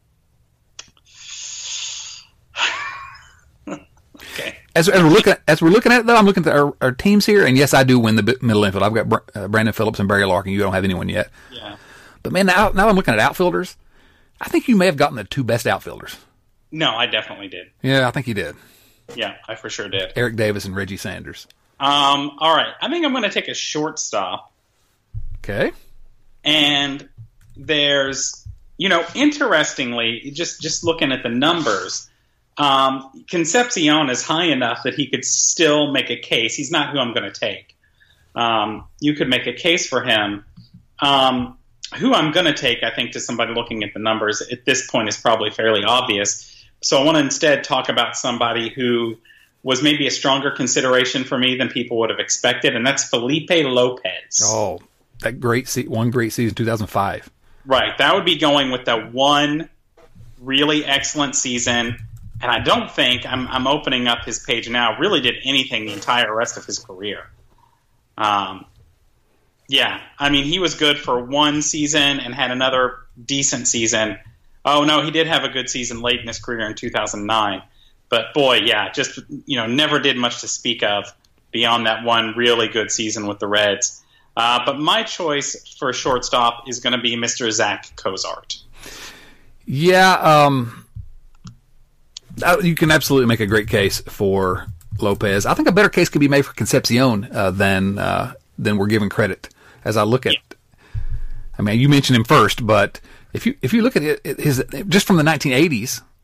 Okay. As, as we're looking, at, as we're looking at it, though, I'm looking at our, our teams here, and yes, I do win the middle infield. I've got uh, Brandon Phillips and Barry Larkin. You don't have anyone yet. Yeah. But man, now now I'm looking at outfielders. I think you may have gotten the two best outfielders. No, I definitely did. Yeah, I think you did. Yeah, I for sure did. Eric Davis and Reggie Sanders. Um. All right, I think I'm going to take a shortstop. Okay. And there's, you know, interestingly, just just looking at the numbers. Um, Concepcion is high enough that he could still make a case. He's not who I'm going to take. Um, you could make a case for him. Um, who I'm going to take, I think, to somebody looking at the numbers at this point is probably fairly obvious. So I want to instead talk about somebody who was maybe a stronger consideration for me than people would have expected, and that's Felipe Lopez. Oh, that great se- one great season, two thousand five. Right. That would be going with the one really excellent season. And I don't think, I'm, I'm opening up his page now, really did anything the entire rest of his career. Um, yeah, I mean, he was good for one season and had another decent season. Oh, no, he did have a good season late in his career in two thousand nine. But, boy, yeah, just, you know, never did much to speak of beyond that one really good season with the Reds. Uh, but my choice for a shortstop is going to be Mister Zach Cozart. Yeah, um... you can absolutely make a great case for Lopez. I think a better case could be made for Concepcion uh, than uh, than we're giving credit. As I look at, yeah. I mean, you mentioned him first, but if you if you look at it, his just from the nineteen eighties,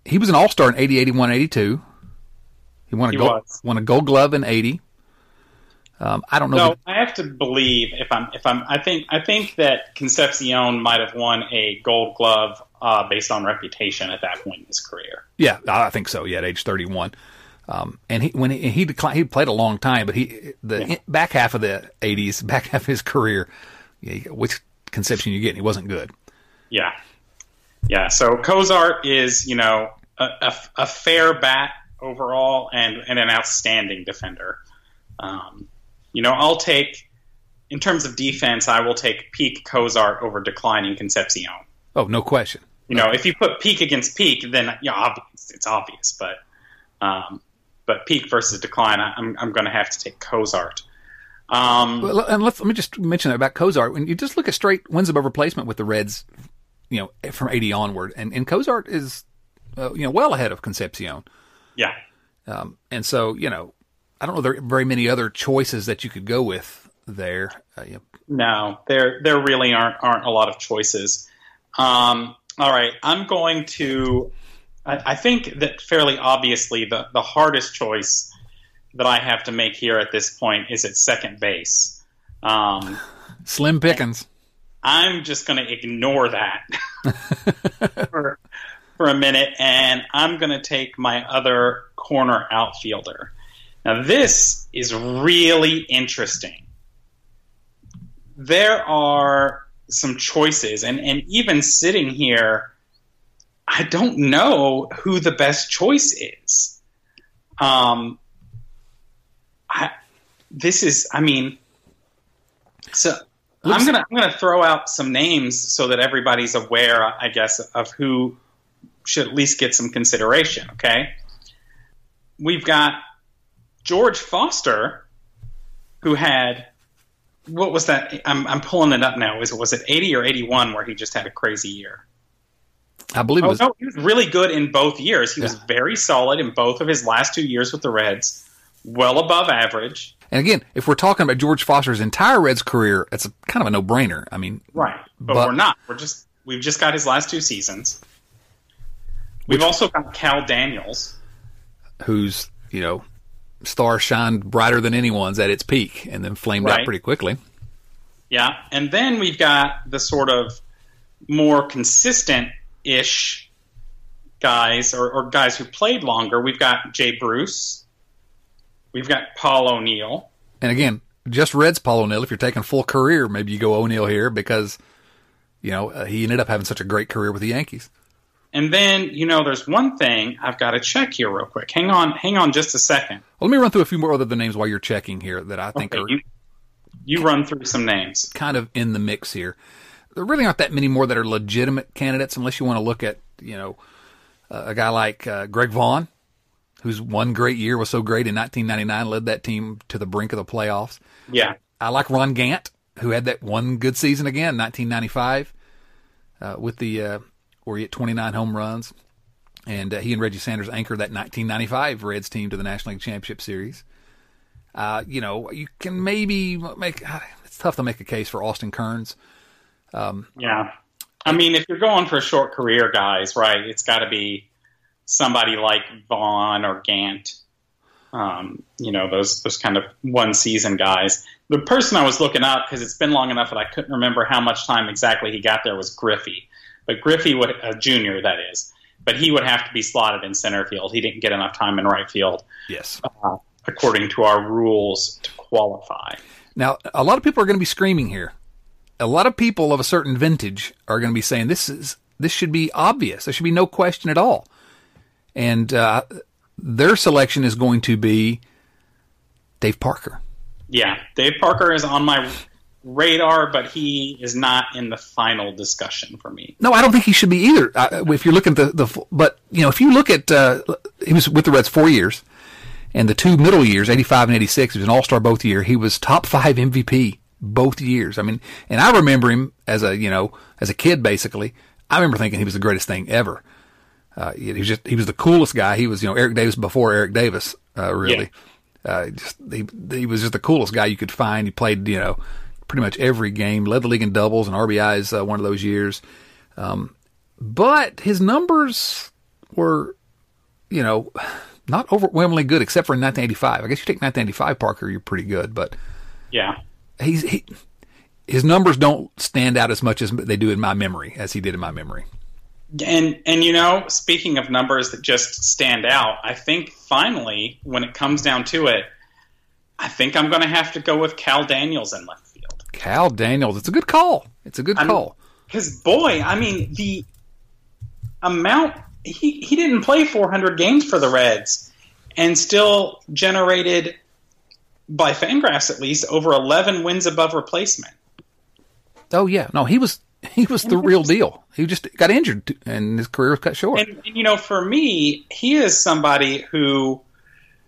he was an All-Star in eighty, eighty-one, eighty-two. He won a, he gold, was. won a gold glove in eighty. Um, I don't know. No, that, I have to believe if I'm if I'm I think I think that Concepcion might have won a Gold Glove uh, based on reputation at that point in his career. Yeah, I think so. Yeah, at age thirty-one, um, and he when he he, declined, he played a long time, but he the Yeah. back half of the eighties, back half of his career, yeah, which Concepcion you get? He wasn't good. Yeah, yeah. So Cozart is you know a, a, a fair bat overall and and an outstanding defender. Um, You know, I'll take, in terms of defense, I will take peak Cozart over declining Concepcion. Oh, no question. You know, if you put peak against peak, then yeah, obvious, it's obvious. But um, but peak versus decline, I'm I'm going to have to take Cozart. Um, Well, and let's, let me just mention that about Cozart. When you just look at straight wins above replacement with the Reds, you know, from eighty onward, and, and Cozart is, uh, you know, well ahead of Concepcion. yeah, Um, and so, you know, I don't know there are very many other choices that you could go with there. Uh, you know. no, there there really aren't aren't a lot of choices. Um, all right, I'm going to. I, I think that fairly obviously the the hardest choice that I have to make here at this point is at second base. Um, Slim pickings. I'm just going to ignore that for, for a minute, and I'm going to take my other corner outfielder. Now, this is really interesting. There are some choices, and, and even sitting here, I don't know who the best choice is. Um, I, this is, I mean, so I'm gonna I'm gonna throw out some names so that everybody's aware, I guess, of who should at least get some consideration. Okay, we've got George Foster, who had, what was that? I'm I'm pulling it up now. Was it was it eighty or eighty-one where he just had a crazy year? I believe Oh it was. no, he was really good in both years. He Yeah. was very solid in both of his last two years with the Reds, well above average. And again, if we're talking about George Foster's entire Reds career, it's a, kind of a no-brainer. I mean, Right, but, But- we're not. We're just we've just got his last two seasons. We've Which- also got Cal Daniels. whose, you know, star shined brighter than anyone's at its peak and then flamed out Right. pretty quickly. Yeah, and then we've got the sort of more consistent-ish guys, or, or guys who played longer. We've got Jay Bruce. We've got Paul O'Neill. And again, just Reds Paul O'Neill. If you're taking full career, maybe you go O'Neill here because, you know, uh, he ended up having such a great career with the Yankees. And then, you know, there's one thing I've got to check here real quick. Hang on, hang on just a second. Well, let me run through a few more other names while you're checking here that I think Okay, are you, you run through some names. kind of in the mix here. There really aren't that many more that are legitimate candidates unless you want to look at, you know, uh, a guy like uh, Greg Vaughn, whose one great year was so great in nineteen ninety-nine, led that team to the brink of the playoffs. Yeah. I like Ron Gant, who had that one good season again, nineteen ninety-five, uh, with the uh, where he hit twenty-nine home runs, and uh, he and Reggie Sanders anchored that nineteen ninety-five Reds team to the National League Championship Series. Uh, you know, you can maybe make it's tough to make a case for Austin Kearns. Yeah. I mean, if you're going for short career guys, right, it's got to be somebody like Vaughn or Gant. Um, you know, those those kind of one season guys. The person I was looking up, because it's been long enough that I couldn't remember how much time exactly he got there, was Griffey. But Griffey, would a junior, that is. But he would have to be slotted in center field. He didn't get enough time in right field, Yes. uh, according to our rules, to qualify. Now, a lot of people are going to be screaming here. A lot of people of a certain vintage are going to be saying this is this should be obvious. There should be no question at all. And uh, their selection is going to be Dave Parker. Yeah, Dave Parker is on my radar, but he is not in the final discussion for me. No, I don't think he should be either. Uh, if you're looking at the, the but you know, if you look at uh, he was with the Reds four years, and the two middle years, eighty-five and eighty-six, he was an All-Star both year. He was top five M V P both years. I mean, and I remember him as a you know as a kid basically. I remember thinking he was the greatest thing ever. Uh, he was just he was the coolest guy. He was you know Eric Davis before Eric Davis uh, really. Uh, just he, he was just the coolest guy you could find. He played you know. pretty much every game, led the league in doubles and R B Is uh, one of those years. Um, but his numbers were you know, not overwhelmingly good except for in nineteen eighty-five. I guess you take nineteen eighty-five, Parker, you're pretty good, but yeah, he's he, his numbers don't stand out as much as they do in my memory, as he did in my memory. And, and you know, speaking of numbers that just stand out, I think finally, when it comes down to it, I think I'm going to have to go with Cal Daniels in left field. Cal Daniels. It's a good call. It's a good I mean, call. Because, boy, I mean, the amount – he he didn't play four hundred games for the Reds and still generated, by Fangraphs at least, over eleven wins above replacement. Oh, yeah. No, he was he was the real deal. He just got injured, and his career was cut short. And, and you know, for me, he is somebody who –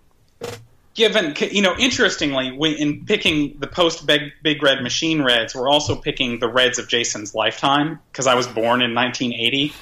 Given, you know, interestingly, we, in picking the post Big, Big Red Machine Reds, we're also picking the Reds of Jason's lifetime because I was born in nineteen eighty.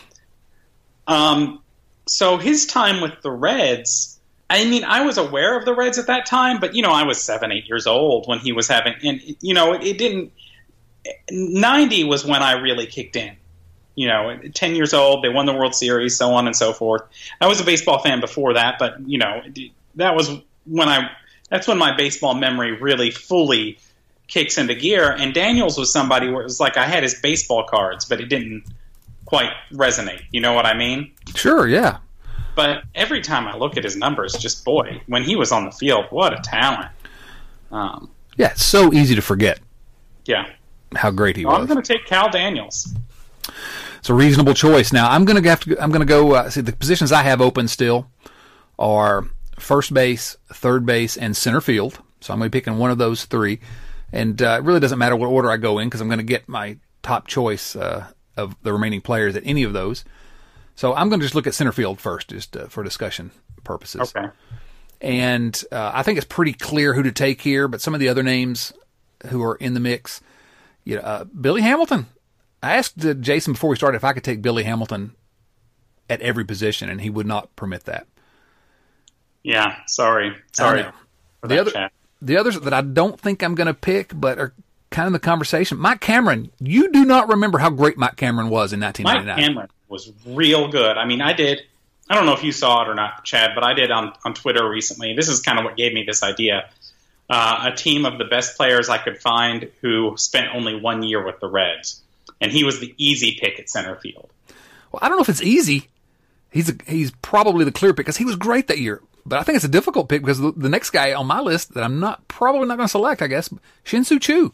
Um, so his time with the Reds, I mean, I was aware of the Reds at that time, but, you know, I was seven, eight years old when he was having, and, you know, it, it didn't, ninety was when I really kicked in. You know, ten years old, they won the World Series, so on and so forth. I was a baseball fan before that, but, you know, that was when I, that's when my baseball memory really fully kicks into gear. And Daniels was somebody where it was like I had his baseball cards, but it didn't quite resonate. You know what I mean? Sure, yeah. But every time I look at his numbers, just boy, when he was on the field, what a talent. Um, yeah, it's so easy to forget. Yeah. How great he well, was. I'm going to take Cal Daniels. It's a reasonable choice. Now, I'm going to have to, I'm going to go, uh, see, the positions I have open still are first base, third base, and center field. So I'm going to be picking one of those three. And uh, it really doesn't matter what order I go in because I'm going to get my top choice uh, of the remaining players at any of those. So I'm going to just look at center field first, just uh, for discussion purposes. Okay. And uh, I think it's pretty clear who to take here, but some of the other names who are in the mix, you know, uh, Billy Hamilton. I asked uh, Jason before we started if I could take Billy Hamilton at every position, and he would not permit that. Yeah, sorry. Sorry. For the, that other, chat. the others that I don't think I'm going to pick, but are kind of in the conversation. Mike Cameron. You do not remember how great Mike Cameron was in nineteen ninety-nine. Mike Cameron was real good. I mean, I did. I don't know if you saw it or not, Chad, but I did on, on Twitter recently. This is kind of what gave me this idea. Uh, a team of the best players I could find who spent only one year with the Reds. And he was the easy pick at center field. Well, I don't know if it's easy. He's a, he's probably the clear pick because he was great that year. But I think it's a difficult pick because the, the next guy on my list that I'm not probably not going to select, I guess, Shin-Soo Choo,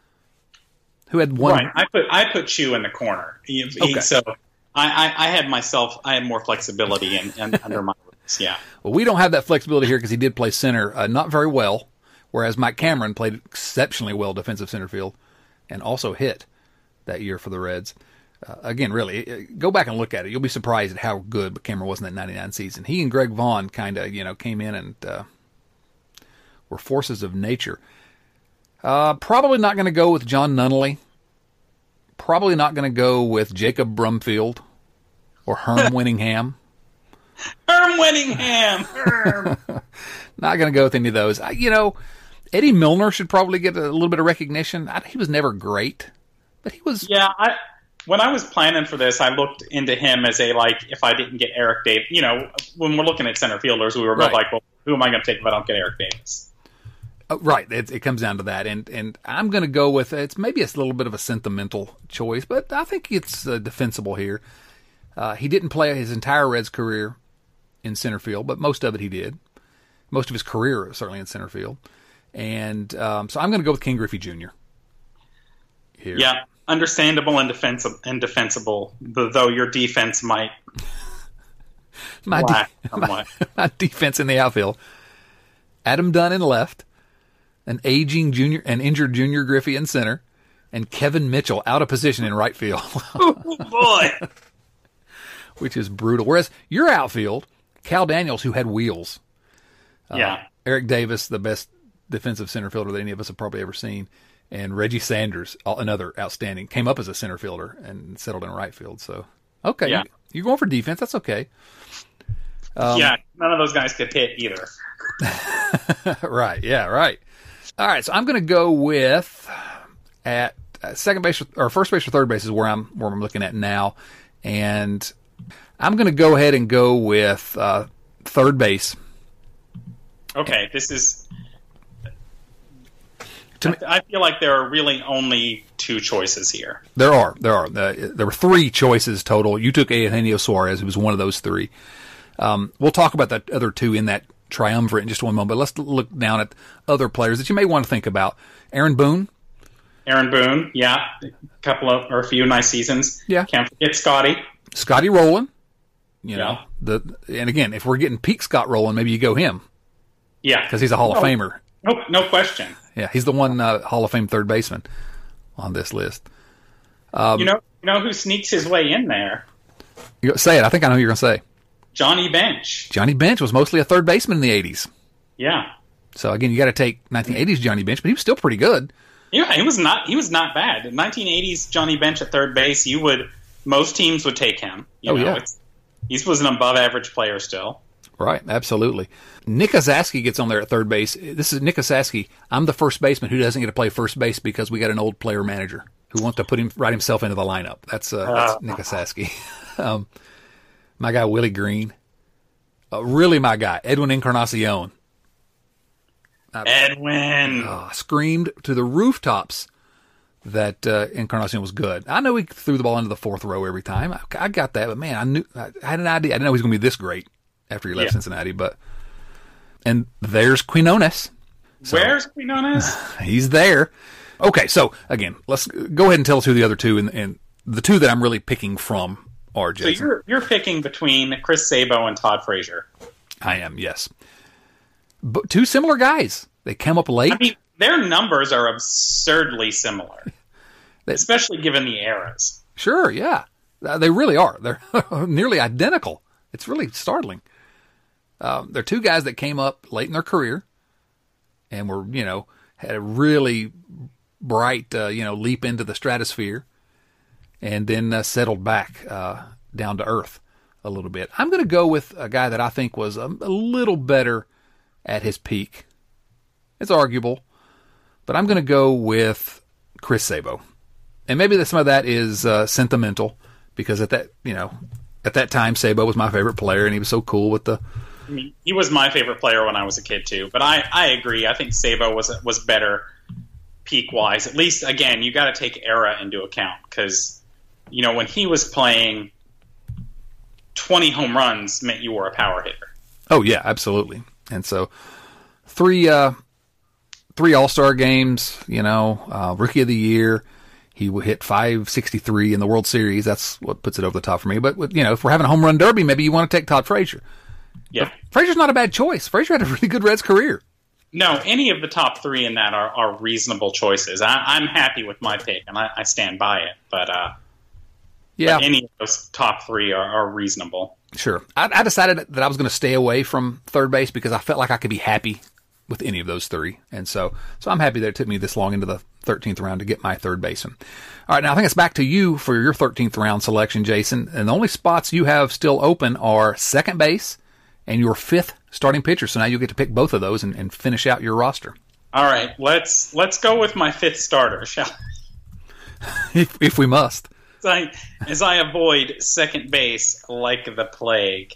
who had one. Right. I put I put Choo in the corner. He, okay. So I, I, I had myself. I had more flexibility in, in under my list. Yeah. Well, we don't have that flexibility here because he did play center, uh, not very well, whereas Mike Cameron played exceptionally well defensive center field and also hit that year for the Reds. Uh, again, really, go back and look at it. You'll be surprised at how good Cameron was in that ninety-nine season. He and Greg Vaughn kind of, you know, came in and uh, were forces of nature. Uh, probably not going to go with John Nunnally. Probably not going to go with Jacob Brumfield or Herm Winningham. Herm Winningham. Herm. Not going to go with any of those. I, you know, Eddie Milner should probably get a little bit of recognition. I, he was never great, but he was. Yeah, I. When I was planning for this, I looked into him as a, like, if I didn't get Eric Davis, you know, when we're looking at center fielders, we were both right. like, well, who am I going to take if I don't get Eric Davis? Uh, right. It, it comes down to that. And, and I'm going to go with, it's maybe a little bit of a sentimental choice, but I think it's uh, defensible here. Uh, he didn't play his entire Reds career in center field, but most of it he did. Most of his career, certainly in center field. And um, so I'm going to go with Ken Griffey Junior here. Yeah. Understandable and defensible, and defensible, though your defense might my, de- my, my defense in the outfield. Adam Dunn in left, an aging junior, an injured Junior Griffey in center, and Kevin Mitchell out of position in right field. Oh, boy. Which is brutal. Whereas your outfield, Cal Daniels, who had wheels. Yeah. Uh, Eric Davis, the best defensive center fielder that any of us have probably ever seen. And Reggie Sanders, another outstanding, came up as a center fielder and settled in right field. So, okay, yeah. You're going for defense. That's okay. Um, yeah, none of those guys could hit either. Right, yeah, right. All right, so I'm going to go with at second base or first base or third base is where I'm where I'm looking at now, and I'm going to go ahead and go with uh, third base. Okay, this is... To me, I feel like there are really only two choices here. There are. There are. Uh, there were three choices total. You took Eugenio Suarez, who was one of those three. Um, we'll talk about the other two in that triumvirate in just one moment, but let's look down at other players that you may want to think about. Aaron Boone. Aaron Boone, yeah. A couple of, or a few nice seasons. Yeah. Can't forget Scotty. Scotty Rowland. You know, Yeah. the and again, if we're getting peak Scott Rowland, maybe you go him. Yeah. Because he's a Hall of No. Famer. No, no question. Yeah, he's the one uh, Hall of Fame third baseman on this list. Um, you know, you know who sneaks his way in there? You, say it. I think I know who you're going to say. Johnny Bench. Johnny Bench was mostly a third baseman in the eighties. Yeah. So again, you got to take nineteen eighties Johnny Bench, but he was still pretty good. Yeah, he was not. He was not bad. In nineteen eighties Johnny Bench at third base, you would most teams would take him. You Oh, know, yeah. it's, he was an above average player still. Right, absolutely. Nick Osaski gets on there at third base. This is Nick Osaski. I'm the first baseman who doesn't get to play first base because we got an old player manager who wants to put him right himself into the lineup. That's, uh, that's Uh. Nick Osaski. um, my guy Willie Green. Uh, really, my guy Edwin Encarnacion. Edwin. Uh, screamed to the rooftops that uh, Encarnacion was good. I know he threw the ball into the fourth row every time. I, I got that, but man, I knew I had an idea. I didn't know he was going to be this great after he left Yeah. Cincinnati. But and there's Quinones. So, Where's Quinones? he's there. Okay, so again, let's go ahead and tell us who the other two and, and the two that I'm really picking from are. So Jason. you're you're picking between Chris Sabo and Todd Frazier. I am, yes. But two similar guys. They come up late. I mean, their numbers are absurdly similar, They- especially given the eras. Sure, yeah. Uh, They really are. They're nearly identical. It's really startling. Um, they're two guys that came up late in their career and were, you know, had a really bright, uh, you know, leap into the stratosphere and then uh, settled back uh, down to earth a little bit. I'm going to go with a guy that I think was a, a little better at his peak. It's arguable, but I'm going to go with Chris Sabo. And maybe that some of that is uh, sentimental because at that, you know, at that time, Sabo was my favorite player and he was so cool with the, I mean, he was my favorite player when I was a kid too. But I, I agree. I think Sabo was was better peak wise. At least again, you got to take era into account because you know when he was playing, twenty home runs meant you were a power hitter. oh yeah, absolutely. And so three, uh, three All-Star games, you know, uh, Rookie of the Year. He would hit five sixty-three in the World Series. That's what puts it over the top for me. But, with, you know, if we're having a home run derby, maybe you want to take Todd Frazier. Yeah. Frazier's not a bad choice. Frazier had a really good Reds career. No, any of the top three in that are, are reasonable choices. I, I'm happy with my pick, and I, I stand by it. But, uh, Yeah, but any of those top three are, are reasonable. sure. I, I decided that I was going to stay away from third base because I felt like I could be happy with any of those three. And so, so I'm happy that it took me this long into the thirteenth round to get my third baseman. All right, now I think it's back to you for your thirteenth round selection, Jason. And the only spots you have still open are second base and your fifth starting pitcher. So now you'll get to pick both of those and, and finish out your roster. All right, let's let's go with my fifth starter, shall we? if, if we must. As I, as I avoid second base like the plague.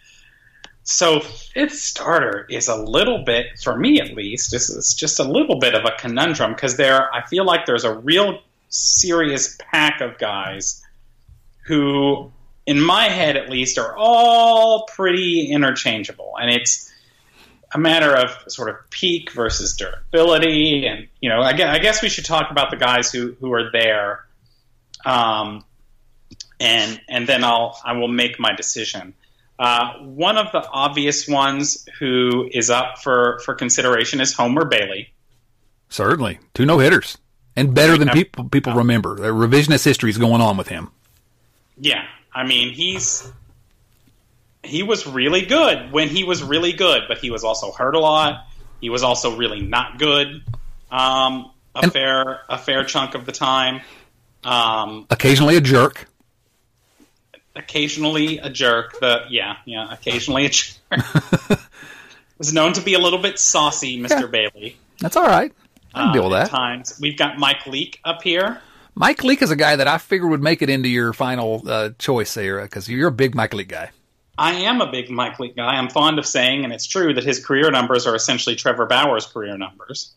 So fifth starter is a little bit, for me at least, this is just a little bit of a conundrum because there, I feel like there's a real serious pack of guys who, in my head at least, are all pretty interchangeable. And it's a matter of sort of peak versus durability. And, you know, I guess, I guess we should talk about the guys who, who are there. Um, and and then I'll I will make my decision. Uh, one of the obvious ones who is up for, for consideration is Homer Bailey. Certainly. Two no-hitters. And better than people people remember. The revisionist history is going on with him. Yeah, I mean he's he was really good when he was really good, but he was also hurt a lot. He was also really not good um, a And- fair a fair chunk of the time. Um, Occasionally a jerk. occasionally a jerk. The yeah, yeah, occasionally a jerk. Was known to be a little bit saucy, Mister Yeah. Bailey. That's all right. I can deal with uh, that. At times, we've got Mike Leake up here. Mike Leake is a guy that I figured would make it into your final uh, choice there because you're a big Mike Leake guy. I am a big Mike Leake guy. I'm fond of saying, and it's true, that his career numbers are essentially Trevor Bauer's career numbers.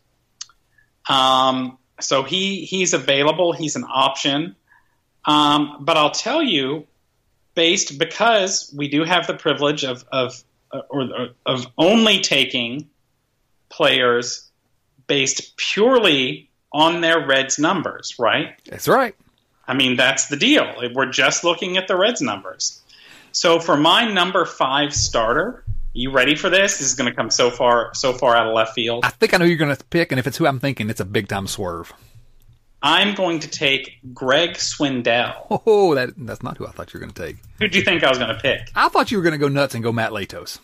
Um, so he he's available. He's an option. Um, but I'll tell you, based because we do have the privilege of of or of only taking players based purely on their Reds numbers, right? That's right. I mean, that's the deal. We're just looking at the Reds numbers. So for my number five starter, you ready for this? This is going to come so far, so far out of left field. I think I know who you're going to pick, and if it's who I'm thinking, it's a big time swerve. I'm going to take Greg Swindell. Oh, that that's not who I thought you were going to take. Who do you think I was going to pick? I thought you were going to go nuts and go Matt Latos.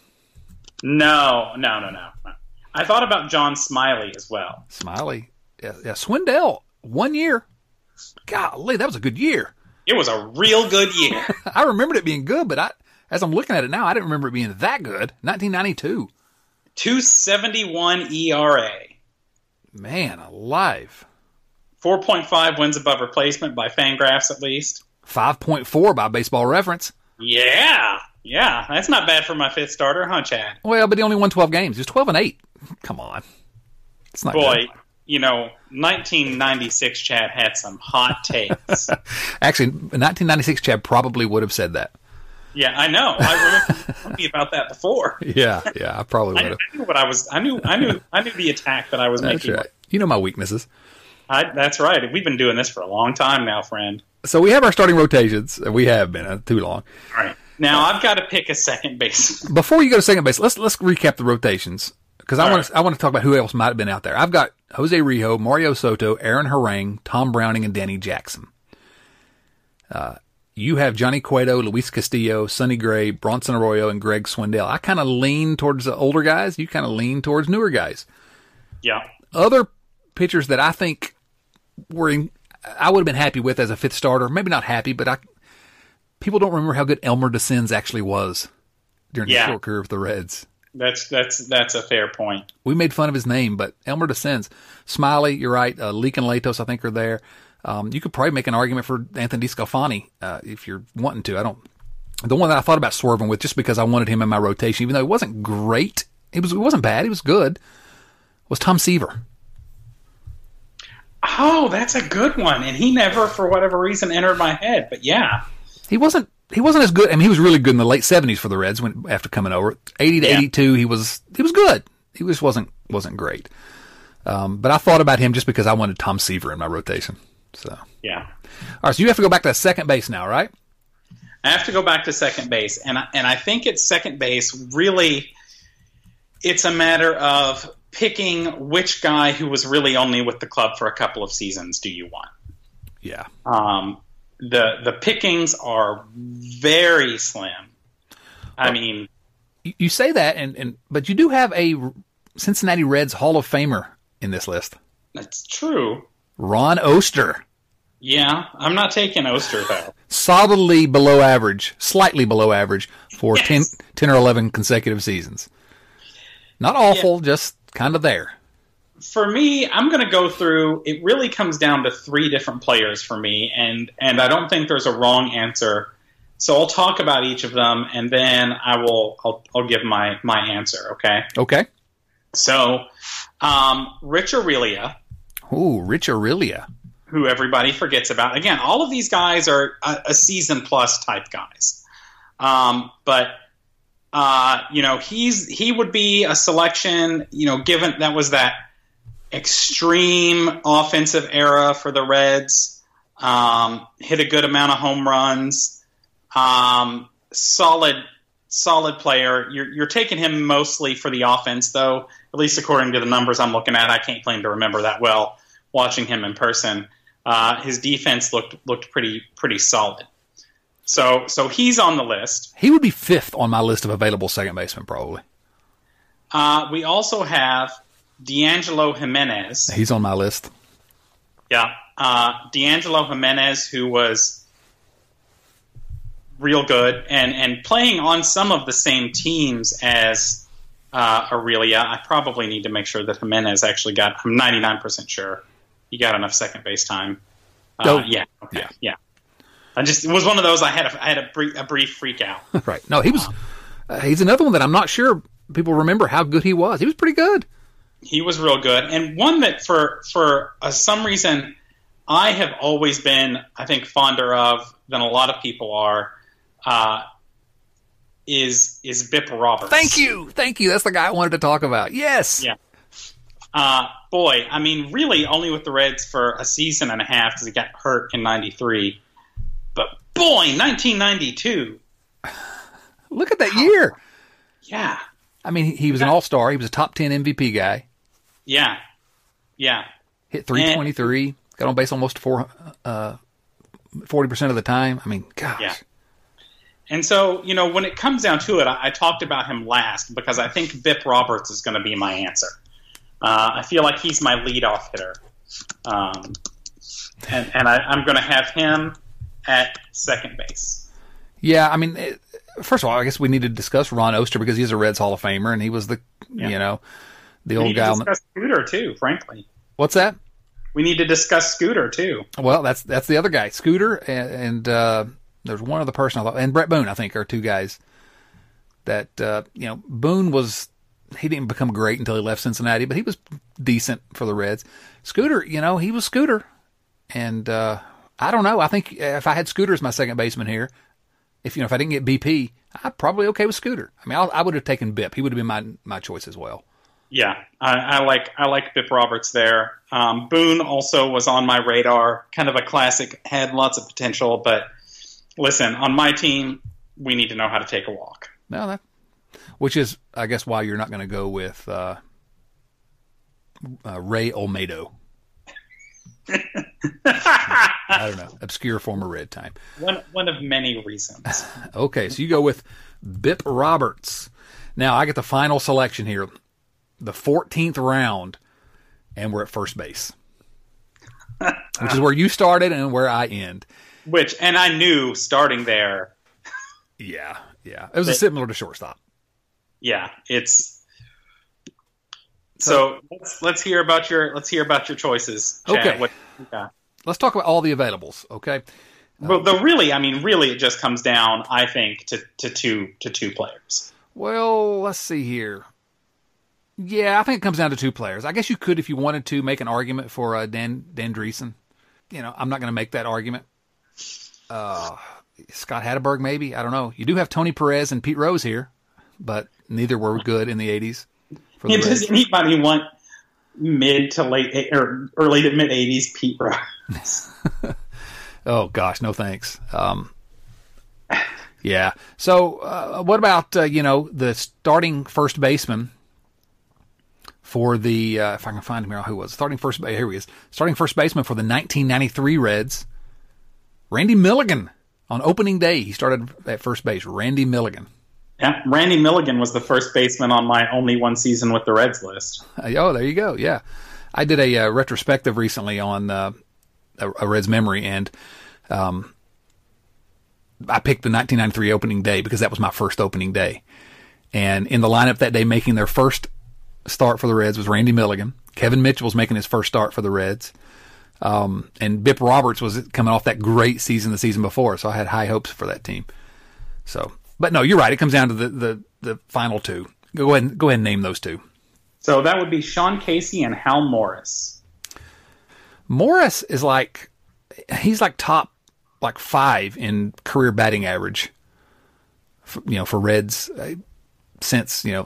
No, no, no, no. I thought about John Smiley as well. Smiley, yeah, yeah. Swindell, one year. Golly, that was a good year. It was a real good year. I remembered it being good, but I, as I'm looking at it now, I didn't remember it being that good. nineteen ninety-two. two seventy-one E R A. Man alive. four point five wins above replacement by Fangraphs, at least. five point four by Baseball Reference. Yeah. Yeah. That's not bad for my fifth starter, huh, Chad? Well, but he only won twelve games. He was twelve and eight. Come on. It's not Boy, good. You know, nineteen ninety-six Chad had some hot takes. Actually, nineteen ninety-six Chad probably would have said that. Yeah, I know. I remember talking about that before. Yeah, yeah, I probably would I, have. I knew what I was. I knew. I knew. I knew the attack that I was That's making. right. You know my weaknesses. I, that's right. We've been doing this for a long time now, friend. So we have our starting rotations. We have been uh, too long. All right. Now I've got to pick a second base. Before you go to second base, let's let's recap the rotations because I All want right. to I want to talk about who else might have been out there. I've got Jose Rijo, Mario Soto, Aaron Harang, Tom Browning, and Danny Jackson. Uh, you have Johnny Cueto, Luis Castillo, Sonny Gray, Bronson Arroyo, and Greg Swindell. I kind of lean towards the older guys. You kind of lean towards newer guys. Yeah. Other pitchers that I think were in, I would have been happy with as a fifth starter. Maybe not happy, but I people don't remember how good Elmer DeCens actually was during his Yeah. short career with the Reds. That's that's that's a fair point. We made fun of his name, but Elmer DeCens, Smiley, you're right. Uh, Leake and Latos, I think, are there. Um, you could probably make an argument for Anthony DeScalfani uh, if you're wanting to. I don't. The one that I thought about swerving with, just because I wanted him in my rotation, even though he wasn't great, he was. It wasn't bad. He was good. Was Tom Seaver. Oh, that's a good one. And he never, for whatever reason, entered my head. But yeah, He wasn't. He wasn't as good. I mean, he was really good in the late seventies for the Reds when after coming over. Eighty to Yeah. eighty-two, he was. He was good. He just wasn't wasn't great. Um, but I thought about him just because I wanted Tom Seaver in my rotation. So, yeah. all right. So you have to go back to second base now, right? I have to go back to second base, and I, and I think at second base, really, it's a matter of picking which guy who was really only with the club for a couple of seasons do you want. Yeah. Um, the the pickings are very slim. I mean, You, you say that, and, and but you do have a Cincinnati Reds Hall of Famer in this list, that's true. Ron Oster. Yeah, I'm not taking Oster, though. Solidly below average, slightly below average for Yes. ten, ten or eleven consecutive seasons. Not awful, just kind of there. For me, I'm going to go through. It really comes down to three different players for me, and and I don't think there's a wrong answer. So I'll talk about each of them, and then I will I'll, I'll give my my answer. Okay. Okay. So, um, Rich Aurelia, Ooh, Rich Aurelia. who everybody forgets about. Again, all of these guys are a, a season plus type guys, um, but. Uh, you know, he's he would be a selection, you know, given that was that extreme offensive era for the Reds, um, hit a good amount of home runs, um, solid solid player. You're, you're taking him mostly for the offense, though, at least according to the numbers I'm looking at. I can't claim to remember that well watching him in person. Uh, his defense looked looked pretty pretty solid. So so he's on the list. He would be fifth on my list of available second basemen, probably. Uh, we also have D'Angelo Jimenez. He's on my list. Yeah. Uh, D'Angelo Jimenez, who was real good and, and playing on some of the same teams as uh, Aurelia. I probably need to make sure that Jimenez actually got, I'm ninety-nine percent sure he got enough second base time. Uh, Oh. yeah. Okay. Yeah. Yeah. I just it was one of those I had a, I had a brief, a brief freak out. Right. No, he was. Uh, he's another one that I'm not sure people remember how good he was. He was pretty good. He was real good, and one that for for uh, some reason I have always been, I think, fonder of than a lot of people are. Uh, is is Bip Roberts. Thank you. Thank you. That's the guy I wanted to talk about. Yes. Yeah. Uh, boy, I mean, really only with the Reds for a season and a half because he got hurt in ninety-three. But boy, nineteen ninety-two. Look at that year. Yeah. I mean, he, he was an all-star. He was a top ten M V P guy. Yeah. Yeah. Hit three twenty-three. And, got on base almost four, uh, forty percent of the time. I mean, gosh. Yeah. And so, you know, when it comes down to it, I, I talked about him last because I think Bip Roberts is going to be my answer. Uh, I feel like he's my leadoff hitter. Um, and and I, I'm going to have him at second base. Yeah, I mean, it, first of all, I guess we need to discuss Ron Oster because he's a Reds Hall of Famer, and he was the, yeah. you know, the we old need guy. To discuss Scooter, too, frankly. What's that? We need to discuss Scooter, too. Well, that's that's the other guy. Scooter, and, and uh, there's one other person, I thought, and Brett Boone, I think, are two guys that, uh, you know, Boone was, he didn't become great until he left Cincinnati, but he was decent for the Reds. Scooter, you know, he was Scooter. And uh, I don't know. I think if I had Scooter as my second baseman here, if you know, if I didn't get B P, I'm probably okay with Scooter. I mean, I'll, I would have taken Bip. He would have been my my choice as well. Yeah, I, I like I like Bip Roberts there. Um, Boone also was on my radar. Kind of a classic, had lots of potential. But listen, on my team, we need to know how to take a walk. No, that, which is, I guess, why you're not going to go with uh, uh, Ray Olmedo. I don't know. Obscure former Red time. One one of many reasons. Okay, so you go with Bip Roberts. Now, I get the final selection here. The fourteenth round, and we're at first base. Which is where you started and where I end. Which, and I knew starting there. Yeah, yeah. It was a similar to shortstop. Yeah, it's... So, so let's let's hear about your let's hear about your choices. Chad. Okay. What, yeah. Let's talk about all the availables, okay? Well, the really, I mean, really, it just comes down, I think, to, to two to two players. Well, let's see here. Yeah, I think it comes down to two players. I guess you could, if you wanted to, make an argument for uh, Dan Dan Dreesen. You know, I'm not going to make that argument. Uh, Scott Hatteberg, maybe. I don't know. You do have Tony Perez and Pete Rose here, but neither were good in the eighties. For the yeah, does anybody want mid to late or early to mid eighties Pete Rose? Oh gosh, no thanks. Um, yeah. So, uh, what about uh, you know the starting first baseman for the uh, if I can find him here, who was starting first? Here he is, starting first baseman for the nineteen ninety-three Reds, Randy Milligan. On opening day, he started at first base. Randy Milligan. Yeah, Randy Milligan was the first baseman on my only one season with the Reds list. Oh, there you go. Yeah, I did a, uh, retrospective recently on uh, a, a Reds memory, and um, I picked the nineteen ninety-three opening day because that was my first opening day. And in the lineup that day, making their first start for the Reds was Randy Milligan. Kevin Mitchell was making his first start for the Reds, um, and Bip Roberts was coming off that great season the season before. So I had high hopes for that team. So. But no, you're right. It comes down to the, the, the final two. Go ahead and go ahead and name those two. So that would be Sean Casey and Hal Morris. Morris is like he's like top like five in career batting average. For, you know, for Reds uh, since you know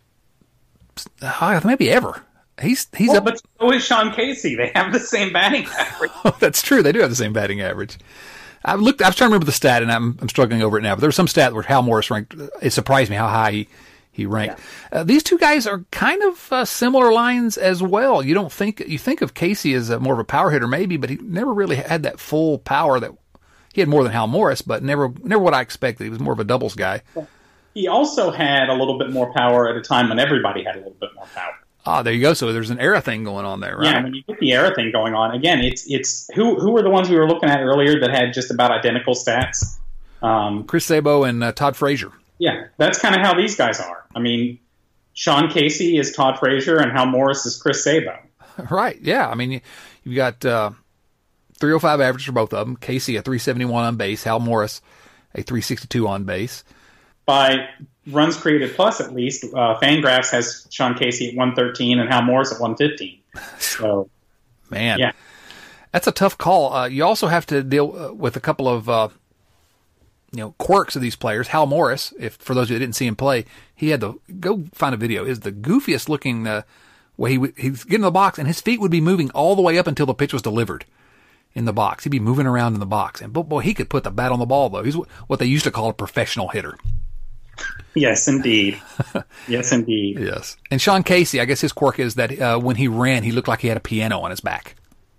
uh, maybe ever. He's he's well, up. But so is Sean Casey. They have the same batting average. That's true. They do have the same batting average. I looked. I was trying to remember the stat, and I'm, I'm struggling over it now. But there was some stat where Hal Morris ranked. It surprised me how high he, he ranked. Yeah. Uh, these two guys are kind of uh, similar lines as well. You don't think you think of Casey as a, more of a power hitter, maybe, but he never really had that full power. That he had more than Hal Morris, but never never what I expected. He was more of a doubles guy. He also had a little bit more power at a time when everybody had a little bit more power. Ah, there you go. So there's an era thing going on there, right? Yeah, when you get the era thing going on, again, it's it's who who were the ones we were looking at earlier that had just about identical stats? Um, Chris Sabo and uh, Todd Frazier. Yeah, that's kind of how these guys are. I mean, Sean Casey is Todd Frazier, and Hal Morris is Chris Sabo. Right. Yeah. I mean, you, you've got uh, three oh five average for both of them. Casey a three seventy-one on base. Hal Morris a three sixty-two on base. By runs created plus, at least, uh, Fangraphs has Sean Casey at one thirteen and Hal Morris at one fifteen. So, man, yeah. That's a tough call. Uh, you also have to deal uh, with a couple of uh, you know quirks of these players. Hal Morris, if for those of you that didn't see him play, he had the go find a video. Is the goofiest looking uh, way he would he's getting in the box and his feet would be moving all the way up until the pitch was delivered in the box. He'd be moving around in the box, and boy, he could put the bat on the ball though. He's what they used to call a professional hitter. Yes, indeed. Yes, indeed. Yes. And Sean Casey, I guess his quirk is that uh, when he ran, he looked like he had a piano on his back.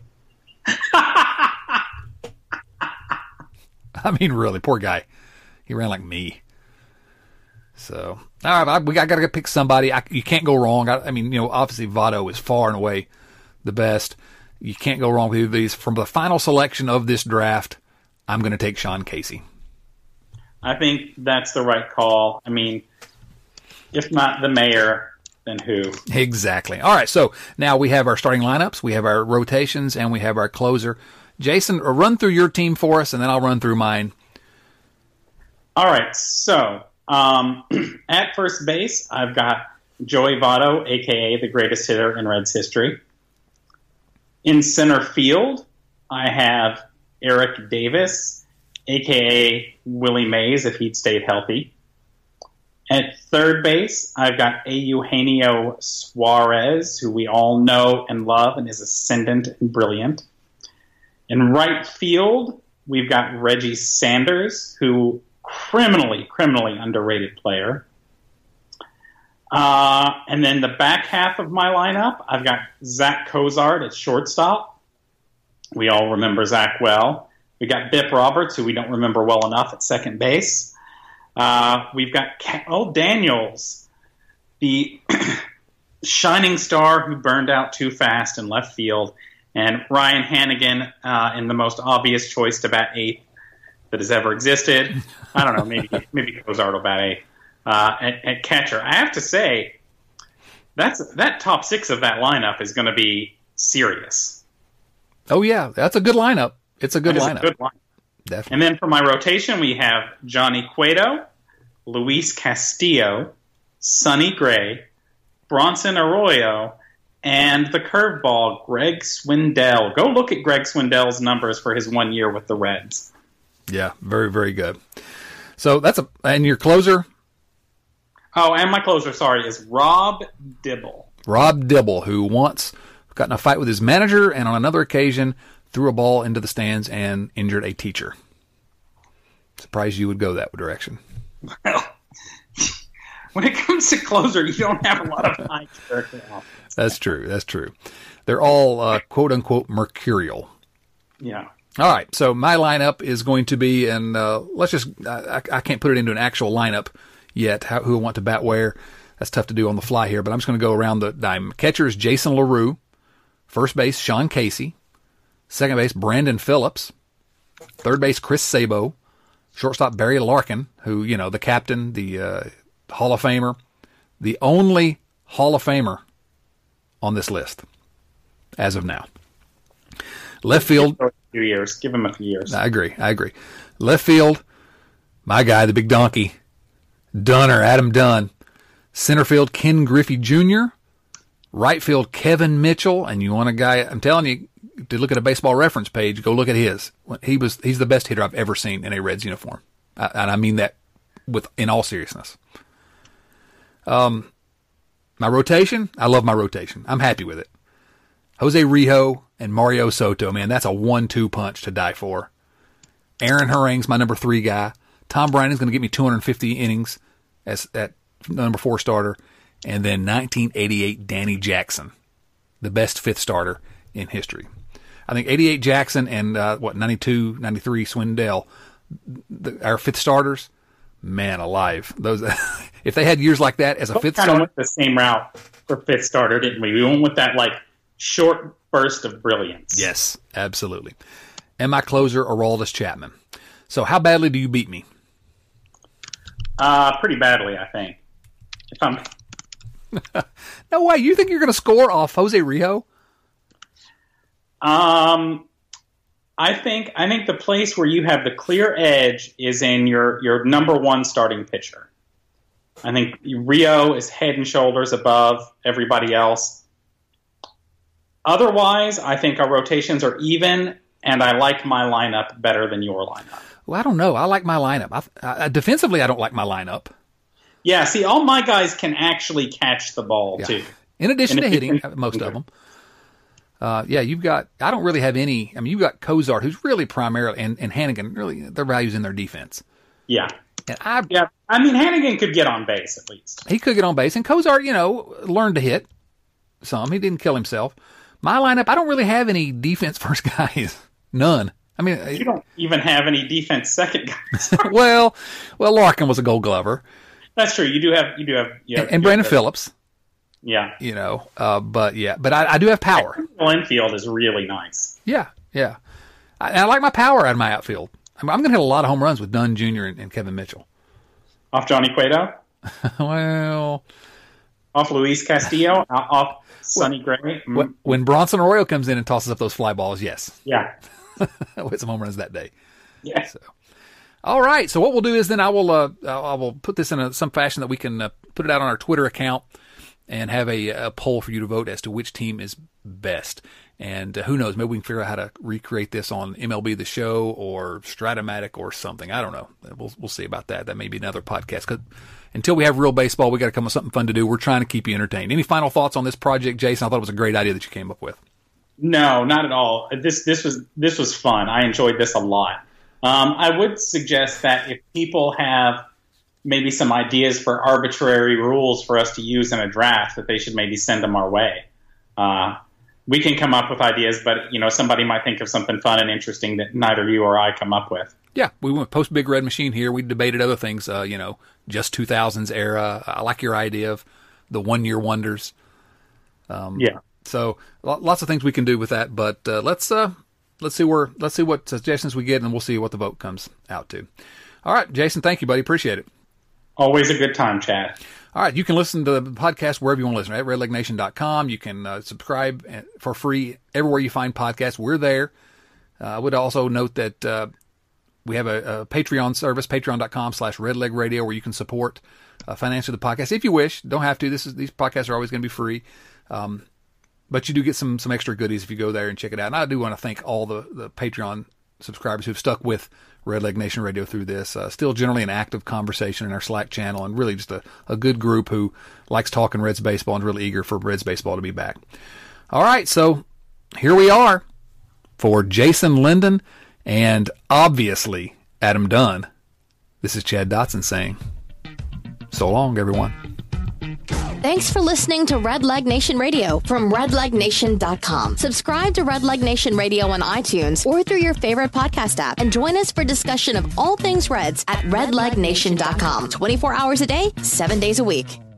I mean, really, poor guy. He ran like me. So, all right, I, we got, got to pick somebody. I, you can't go wrong. I, I mean, you know, obviously Votto is far and away the best. You can't go wrong with either of these. From the final selection of this draft, I'm going to take Sean Casey. I think that's the right call. I mean, if not the mayor, then who? Exactly. All right, so now we have our starting lineups, we have our rotations, and we have our closer. Jason, run through your team for us, and then I'll run through mine. All right, so um, at first base, I've got Joey Votto, a k a the greatest hitter in Reds history. In center field, I have Eric Davis, a k a. Willie Mays, if he'd stayed healthy. At third base, I've got Eugenio Suarez, who we all know and love and is ascendant and brilliant. In right field, we've got Reggie Sanders, who criminally, criminally underrated player. Uh, and then the back half of my lineup, I've got Zach Cozart at shortstop. We all remember Zach well. We got Bip Roberts, who we don't remember well enough, at second base. Uh, we've got Cal Daniels, the shining star who burned out too fast in left field, and Ryan Hannigan uh, in the most obvious choice to bat eighth that has ever existed. I don't know, maybe maybe Cozart will bat eighth. Uh, at, at catcher, I have to say, that's that top six of that lineup is going to be serious. Oh, yeah, that's a good lineup. It's a good lineup. A good lineup. Definitely. And then for my rotation, we have Johnny Cueto, Luis Castillo, Sonny Gray, Bronson Arroyo, and the curveball, Greg Swindell. Go look at Greg Swindell's numbers for his one year with the Reds. Yeah, very, very good. So that's a, and your closer? Oh, and my closer, sorry, is Rob Dibble. Rob Dibble, who once got in a fight with his manager and on another occasion threw a ball into the stands and injured a teacher. Surprised you would go that direction. Well, when it comes to closer, you don't have a lot of high character offense. That's true. That's true. They're all uh, quote unquote mercurial. Yeah. All right. So my lineup is going to be, and uh, let's just, I, I can't put it into an actual lineup yet, how, who I want to bat where. That's tough to do on the fly here, but I'm just going to go around the dime. Catcher is Jason LaRue. First base, Sean Casey. Second base, Brandon Phillips. Third base, Chris Sabo. Shortstop, Barry Larkin, who, you know, the captain, the uh, Hall of Famer. The only Hall of Famer on this list as of now. Left field. Give him a few years. Give him a few years. I agree. I agree. Left field, my guy, the big donkey, Dunner, Adam Dunn. Center field, Ken Griffey Junior Right field, Kevin Mitchell. And you want a guy, I'm telling you, to look at a baseball reference page, go look at his. He was, he's the best hitter I've ever seen in a Reds uniform. I, and I mean that with, in all seriousness. Um, my rotation, I love my rotation. I'm happy with it. Jose Rijo and Mario Soto, man, that's a one two punch to die for. Aaron Herring's my number three guy. Tom Brannan's going to get me two hundred fifty innings as at number four starter. And then nineteen eighty-eight Danny Jackson, the best fifth starter in history. I think eighty-eight Jackson and, uh, what, ninety-two, ninety-three Swindell, the, our fifth starters, man alive. Those, if they had years like that as a we fifth kind starter. of went the same route for fifth starter, didn't we? We went with that, like, short burst of brilliance. Yes, absolutely. And my closer, Aroldis Chapman. So how badly do you beat me? Uh, pretty badly, I think. If I'm... No way. You think you're going to score off Jose Rijo? Um, I think I think the place where you have the clear edge is in your, your number one starting pitcher. I think Rio is head and shoulders above everybody else. Otherwise, I think our rotations are even, and I like my lineup better than your lineup. Well, I don't know. I like my lineup. I, I, defensively, I don't like my lineup. Yeah, see, all my guys can actually catch the ball, yeah. too. In addition and to hitting, can, most of them. Uh, yeah, you've got, I don't really have any, I mean, you've got Cozart, who's really primarily, and, and Hannigan, really, their values in their defense. Yeah. And I, yeah, I mean, Hannigan could get on base at least. He could get on base, and Cozart, you know, learned to hit some. He didn't kill himself. My lineup, I don't really have any defense first guys. None. I mean, you don't even have any defense second guys. well, well, Larkin was a Gold Glover. That's true. You do have, you do have, you have and, and you Brandon have Phillips. Yeah, you know, uh, but yeah, but I, I do have power. Infield is really nice. Yeah, yeah, I, I like my power out of my outfield. I'm, I'm going to hit a lot of home runs with Dunn Junior and, and Kevin Mitchell. Off Johnny Cueto? well, off Luis Castillo? Off Sonny well, Gray? Mm. When, when Bronson Arroyo comes in and tosses up those fly balls, yes. Yeah, I'll hit some home runs that day. Yeah. So. All right. So what we'll do is then I will uh, I will put this in a, some fashion that we can uh, put it out on our Twitter account and have a, a poll for you to vote as to which team is best. And uh, who knows, maybe we can figure out how to recreate this on M L B The Show or Stratomatic or something. I don't know. We'll we'll see about that. That may be another podcast. 'Cause until we have real baseball, we got to come up with something fun to do. We're trying to keep you entertained. Any final thoughts on this project, Jason? I thought it was a great idea that you came up with. No, not at all. This this was this was fun. I enjoyed this a lot. Um, I would suggest that if people have maybe some ideas for arbitrary rules for us to use in a draft, that they should maybe send them our way. Uh, we can come up with ideas, but you know, somebody might think of something fun and interesting that neither you or I come up with. Yeah, we went post Big Red Machine here. We debated other things, uh, you know, just two thousands era. I like your idea of the one-year wonders. Um, yeah. So lots of things we can do with that, but uh, let's uh, let's see where let's see what suggestions we get, and we'll see what the vote comes out to. All right, Jason, thank you, buddy. Appreciate it. Always a good time, Chad. All right, you can listen to the podcast wherever you want to listen, at red leg nation dot com. You can uh, subscribe for free everywhere you find podcasts. We're there. Uh, I would also note that uh, we have a, a Patreon service, patreon dot com slash redleg radio, where you can support uh, financially the podcast if you wish. Don't have to. This is these podcasts are always going to be free. Um, But you do get some some extra goodies if you go there and check it out. And I do want to thank all the, the Patreon subscribers who've stuck with Red Leg Nation Radio through this. Uh, still generally an active conversation in our Slack channel, and really just a, a good group who likes talking Reds baseball and is really eager for Reds baseball to be back. All right, so here we are for Jason Linden and obviously Adam Dunn. This is Chad Dotson saying, so long, everyone. Thanks for listening to Red Leg Nation Radio from red leg nation dot com. Subscribe to Red Leg Nation Radio on iTunes or through your favorite podcast app, and join us for discussion of all things Reds at red leg nation dot com. twenty-four hours a day, seven days a week.